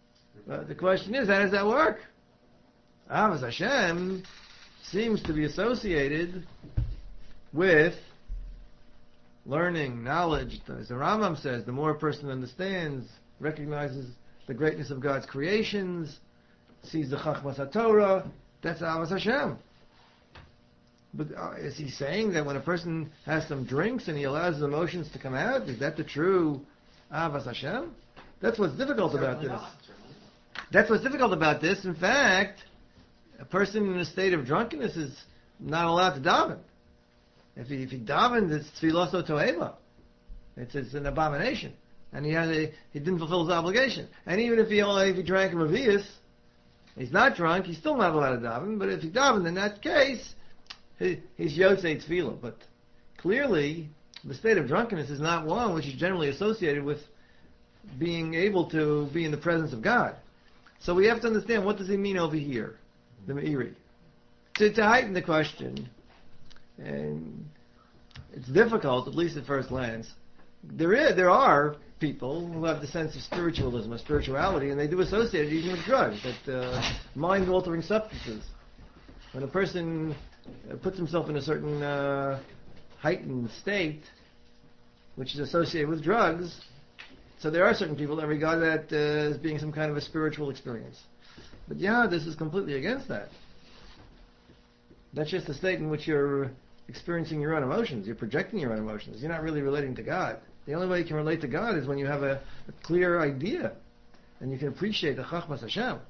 A: But the question is, how does that work? Avos Hashem seems to be associated with learning, knowledge. As the Rambam says, the more a person understands, recognizes the greatness of God's creations, sees the Chachmas HaTorah, that's Avos Hashem. But uh, is he saying that when a person has some drinks and he allows his emotions to come out, is that the true Avos Hashem? That's what's difficult about this. That's what's difficult about this. In fact, a person in a state of drunkenness is not allowed to daven. If he if he davens, it's tfiloso toeva. It's it's an abomination, and he had a, he didn't fulfill his obligation. And even if he only if he drank a revius, he's not drunk. He's still not allowed to daven. But if he davened, in that case, he, he's yotzei tefillah. But clearly, the state of drunkenness is not one which is generally associated with being able to be in the presence of God. So we have to understand, what does he mean over here, the Meiri? To, to heighten the question, and it's difficult, at least at first glance, there is, there are people who have the sense of spiritualism or spirituality, and they do associate it even with drugs, that uh, mind-altering substances. When a person uh, puts himself in a certain uh, heightened state, which is associated with drugs, so there are certain people that regard that uh, as being some kind of a spiritual experience. But yeah, this is completely against that. That's just a state in which you're experiencing your own emotions. You're projecting your own emotions. You're not really relating to God. The only way you can relate to God is when you have a, a clear idea and you can appreciate the Chachmas Hashem.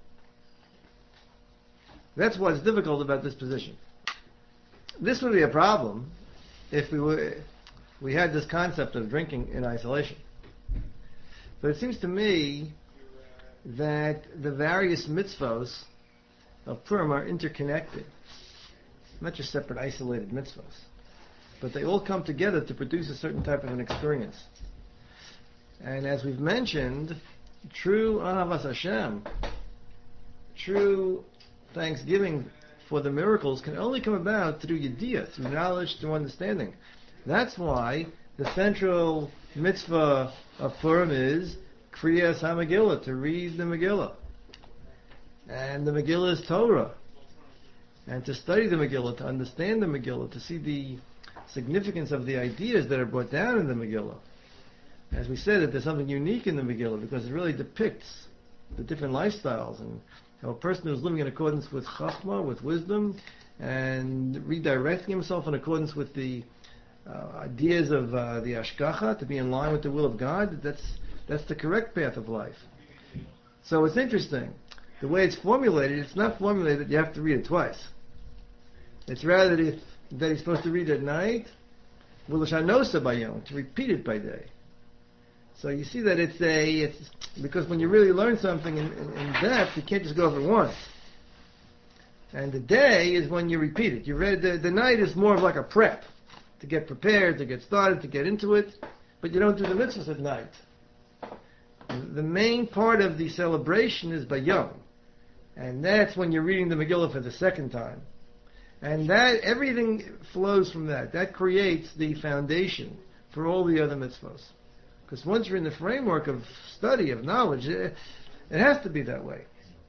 A: That's what's difficult about this position. This would be a problem if we were, we had this concept of drinking in isolation. But it seems to me that the various mitzvos of Purim are interconnected. Not just separate, isolated mitzvos. But they all come together to produce a certain type of an experience. And as we've mentioned, true Ahavas Hashem, true thanksgiving for the miracles can only come about through Yediyah, through knowledge, through understanding. That's why the central mitzvah of Purim is Kriyas HaMegillah, to read the Megillah. And the Megillah is Torah. And to study the Megillah, to understand the Megillah, to see the significance of the ideas that are brought down in the Megillah. As we said, that there's something unique in the Megillah because it really depicts the different lifestyles and how a person who's living in accordance with Chachma, with wisdom, and redirecting himself in accordance with the uh, ideas of uh, the Ashkacha, to be in line with the will of God, that's that's the correct path of life. So it's interesting. The way it's formulated, it's not formulated that you have to read it twice. It's rather that, he, that he's supposed to read it at night, V'lashanosa bayom, to repeat it by day. So you see that it's a, it's because when you really learn something in, in, in depth, you can't just go over it once. And the day is when you repeat it. You read the, the night is more of like a prep, to get prepared, to get started, to get into it, but you don't do the mitzvahs at night. The main part of the celebration is bayom. And that's when you're reading the Megillah for the second time. And that, everything flows from that. That creates the foundation for all the other mitzvahs. Because once you're in the framework of study, of knowledge, it, it has to be that way.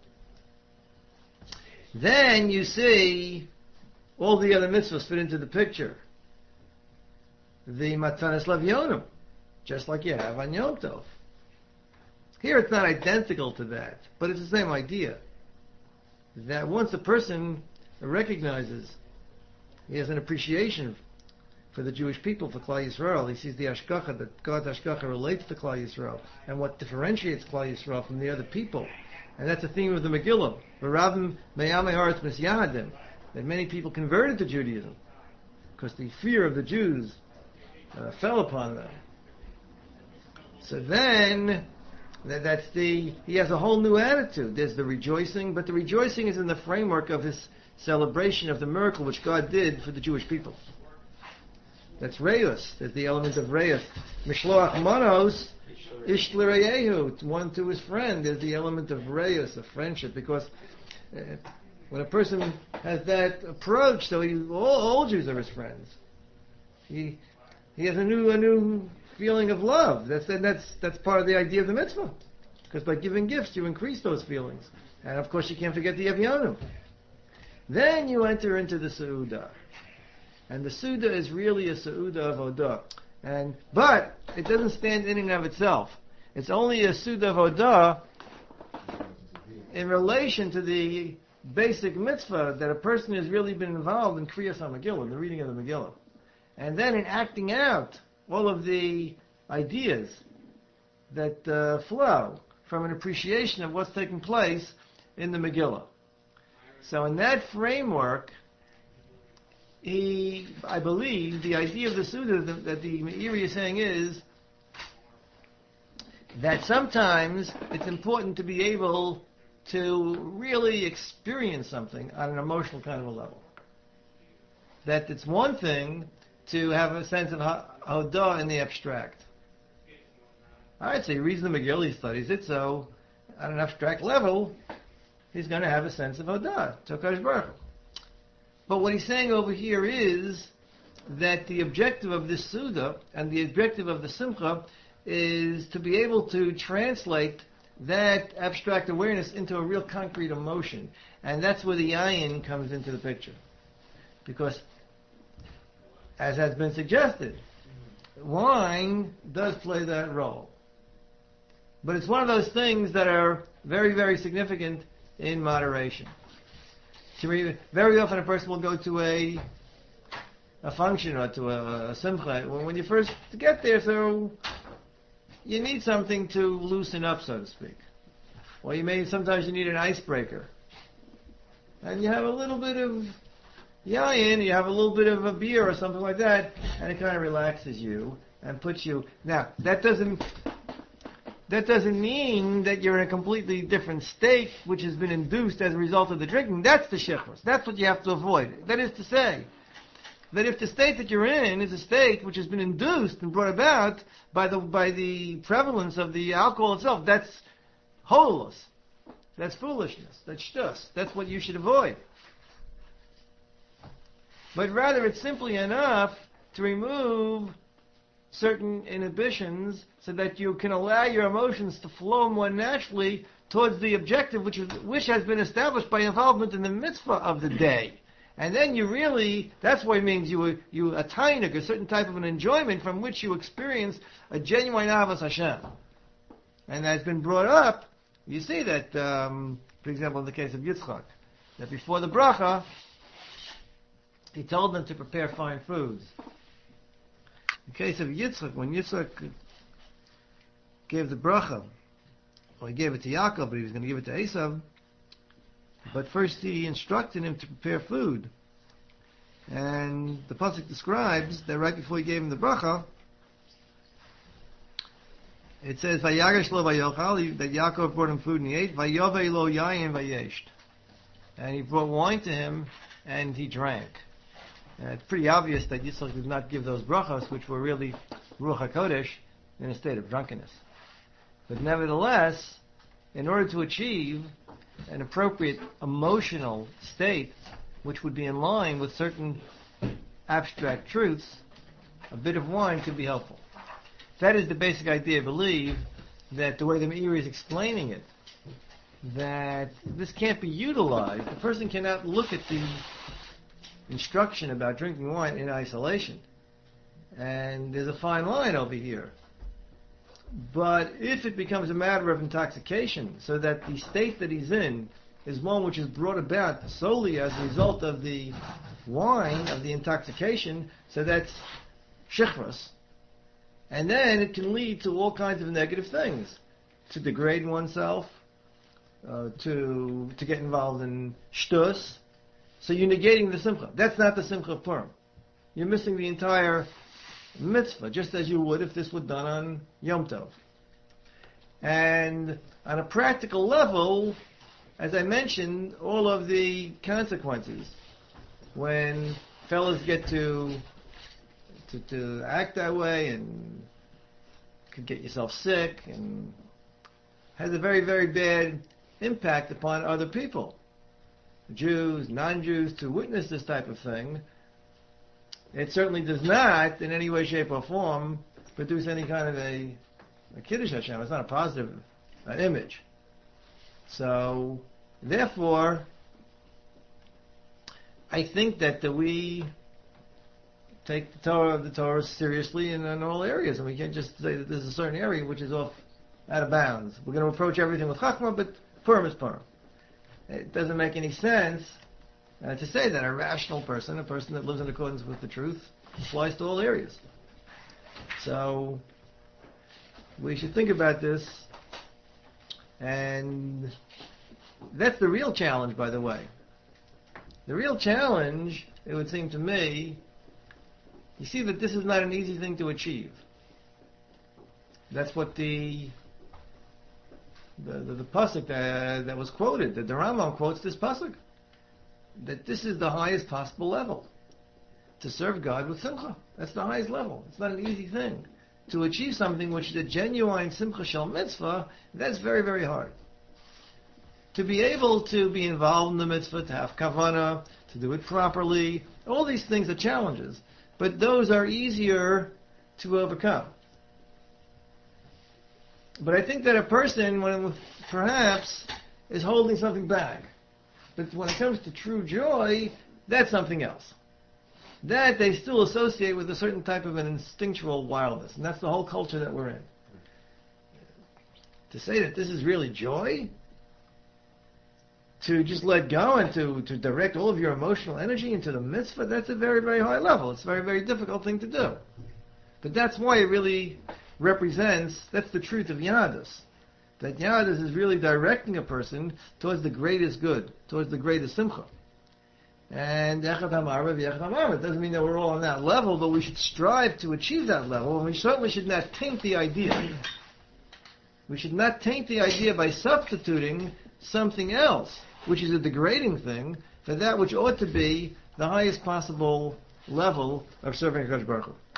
A: Then you see all the other mitzvahs fit into the picture. The Matanas Lavyonim, just like you have on Yom Tov. Here it's not identical to that, but it's the same idea. That once a person recognizes, he has an appreciation for the Jewish people, for Klal Yisrael, he sees the Ashkacha, that God's Ashkacha relates to Klal Yisrael, and what differentiates Klal Yisrael from the other people. And that's the theme of the Megillah. V'ravim me'amei haaretz misyahadim, that many people converted to Judaism, because the fear of the Jews uh, fell upon them. So then, That, that's the, he has a whole new attitude. There's the rejoicing, but the rejoicing is in the framework of his celebration of the miracle which God did for the Jewish people. That's Reus. There's the element of Reus. Mishloach Manos, Ish L'Reyehu, one to his friend. There's the element of Reus, of friendship, because uh, when a person has that approach, so he, all, all Jews are his friends. He he has a new a new feeling of love. That's that's that's part of the idea of the mitzvah. Because by giving gifts, you increase those feelings. And of course, you can't forget the Evionu. Then you enter into the Seudah. And the Seudah is really a Seudah of Odah. And, but, it doesn't stand in and of itself. It's only a Seudah of Odah in relation to the basic mitzvah that a person has really been involved in Kriyas HaMegillah, in the reading of the Megillah. And then in acting out all of the ideas that uh, flow from an appreciation of what's taking place in the Megillah. So in that framework, he, I believe, the idea of the Seudah that, that the Meiri is saying is that sometimes it's important to be able to really experience something on an emotional kind of a level. That it's one thing to have a sense of Hodah in the abstract. Alright, so he reads the Megillah, he studies it, so on an abstract level, he's going to have a sense of Hodah, to HaKadosh Baruch Hu. But what he's saying over here is that the objective of this Seudah and the objective of the Simcha is to be able to translate that abstract awareness into a real concrete emotion. And that's where the Yayin comes into the picture. Because, as has been suggested, wine does play that role. But it's one of those things that are very, very significant in moderation. Very often a person will go to a a function or to a, a simcha. When you first get there, so you need something to loosen up, so to speak. Or you may, sometimes you need an icebreaker. And you have a little bit of yayin, you have a little bit of a beer or something like that, and it kind of relaxes you and puts you... Now, that doesn't... That doesn't mean that you're in a completely different state, which has been induced as a result of the drinking. That's the shechus. That's what you have to avoid. That is to say, that if the state that you're in is a state which has been induced and brought about by the by the prevalence of the alcohol itself, that's holeless. That's foolishness. That's shtus. That's what you should avoid. But rather, it's simply enough to remove certain inhibitions so that you can allow your emotions to flow more naturally towards the objective which is, which has been established by involvement in the mitzvah of the day. And then you really, that's what it means you you a tainik, a certain type of an enjoyment from which you experience a genuine avos Hashem. And that's been brought up, you see that, um, for example, in the case of Yitzchak, that before the bracha, he told them to prepare fine foods. In the case of Yitzchak, when Yitzchak gave the bracha, well, he gave it to Yaakov, but he was going to give it to Esav, but first he instructed him to prepare food. And the pasuk describes that right before he gave him the bracha, it says, "Vayagash lo vayochal," that Yaakov brought him food and he ate. "Vayovei lo yayin vayesht," and he brought wine to him and he drank. And it's pretty obvious that Yitzchak did not give those brachas, which were really Ruach HaKodesh, in a state of drunkenness. But nevertheless, in order to achieve an appropriate emotional state, which would be in line with certain abstract truths, a bit of wine could be helpful. That is the basic idea, I believe, that the way the Meiri is explaining it, that this can't be utilized. A person cannot look at the instruction about drinking wine in isolation. And there's a fine line over here. But if it becomes a matter of intoxication, so that the state that he's in is one which is brought about solely as a result of the wine, of the intoxication, so that's shechras, and then it can lead to all kinds of negative things, to degrade oneself, uh, to to get involved in shtus. So you're negating the simcha. That's not the simcha of Purim. You're missing the entire mitzvah, just as you would if this were done on Yom Tov. And on a practical level, as I mentioned, all of the consequences when fellas get to to, to act that way and could get yourself sick and has a very, very bad impact upon other people. Jews, non-Jews, to witness this type of thing, it certainly does not, in any way, shape, or form, produce any kind of a, a Kiddush Hashem. It's not a positive an image. So, therefore, I think that the, we take the Torah the Torah seriously in, in all areas, and we can't just say that there's a certain area which is off out of bounds. We're going to approach everything with Chachma, but Purim is Purim. It doesn't make any sense uh, to say that a rational person, a person that lives in accordance with the truth, applies to all areas. So we should think about this, and that's the real challenge, by the way. The real challenge, it would seem to me, you see that this is not an easy thing to achieve. That's what the the, the, the pasuk that, that was quoted, that the Rambam quotes this pasuk, that this is the highest possible level, to serve God with simcha. That's the highest level. It's not an easy thing. To achieve something which is a genuine simcha shel mitzvah, that's very, very hard. To be able to be involved in the mitzvah, to have kavanah, to do it properly, all these things are challenges. But those are easier to overcome. But I think that a person, when perhaps, is holding something back. But when it comes to true joy, that's something else. That they still associate with a certain type of an instinctual wildness. And that's the whole culture that we're in. To say that this is really joy, to just let go and to, to direct all of your emotional energy into the mitzvah, that's a very, very high level. It's a very, very difficult thing to do. But that's why it really represents, that's the truth of Yadus. That Yadus is really directing a person towards the greatest good, towards the greatest simcha. And Echad HaMarva v'Echad HaMarva. It doesn't mean that we're all on that level, but we should strive to achieve that level, and we certainly should not taint the idea. We should not taint the idea by substituting something else, which is a degrading thing, for that which ought to be the highest possible level of serving HaKadosh Baruch Hu.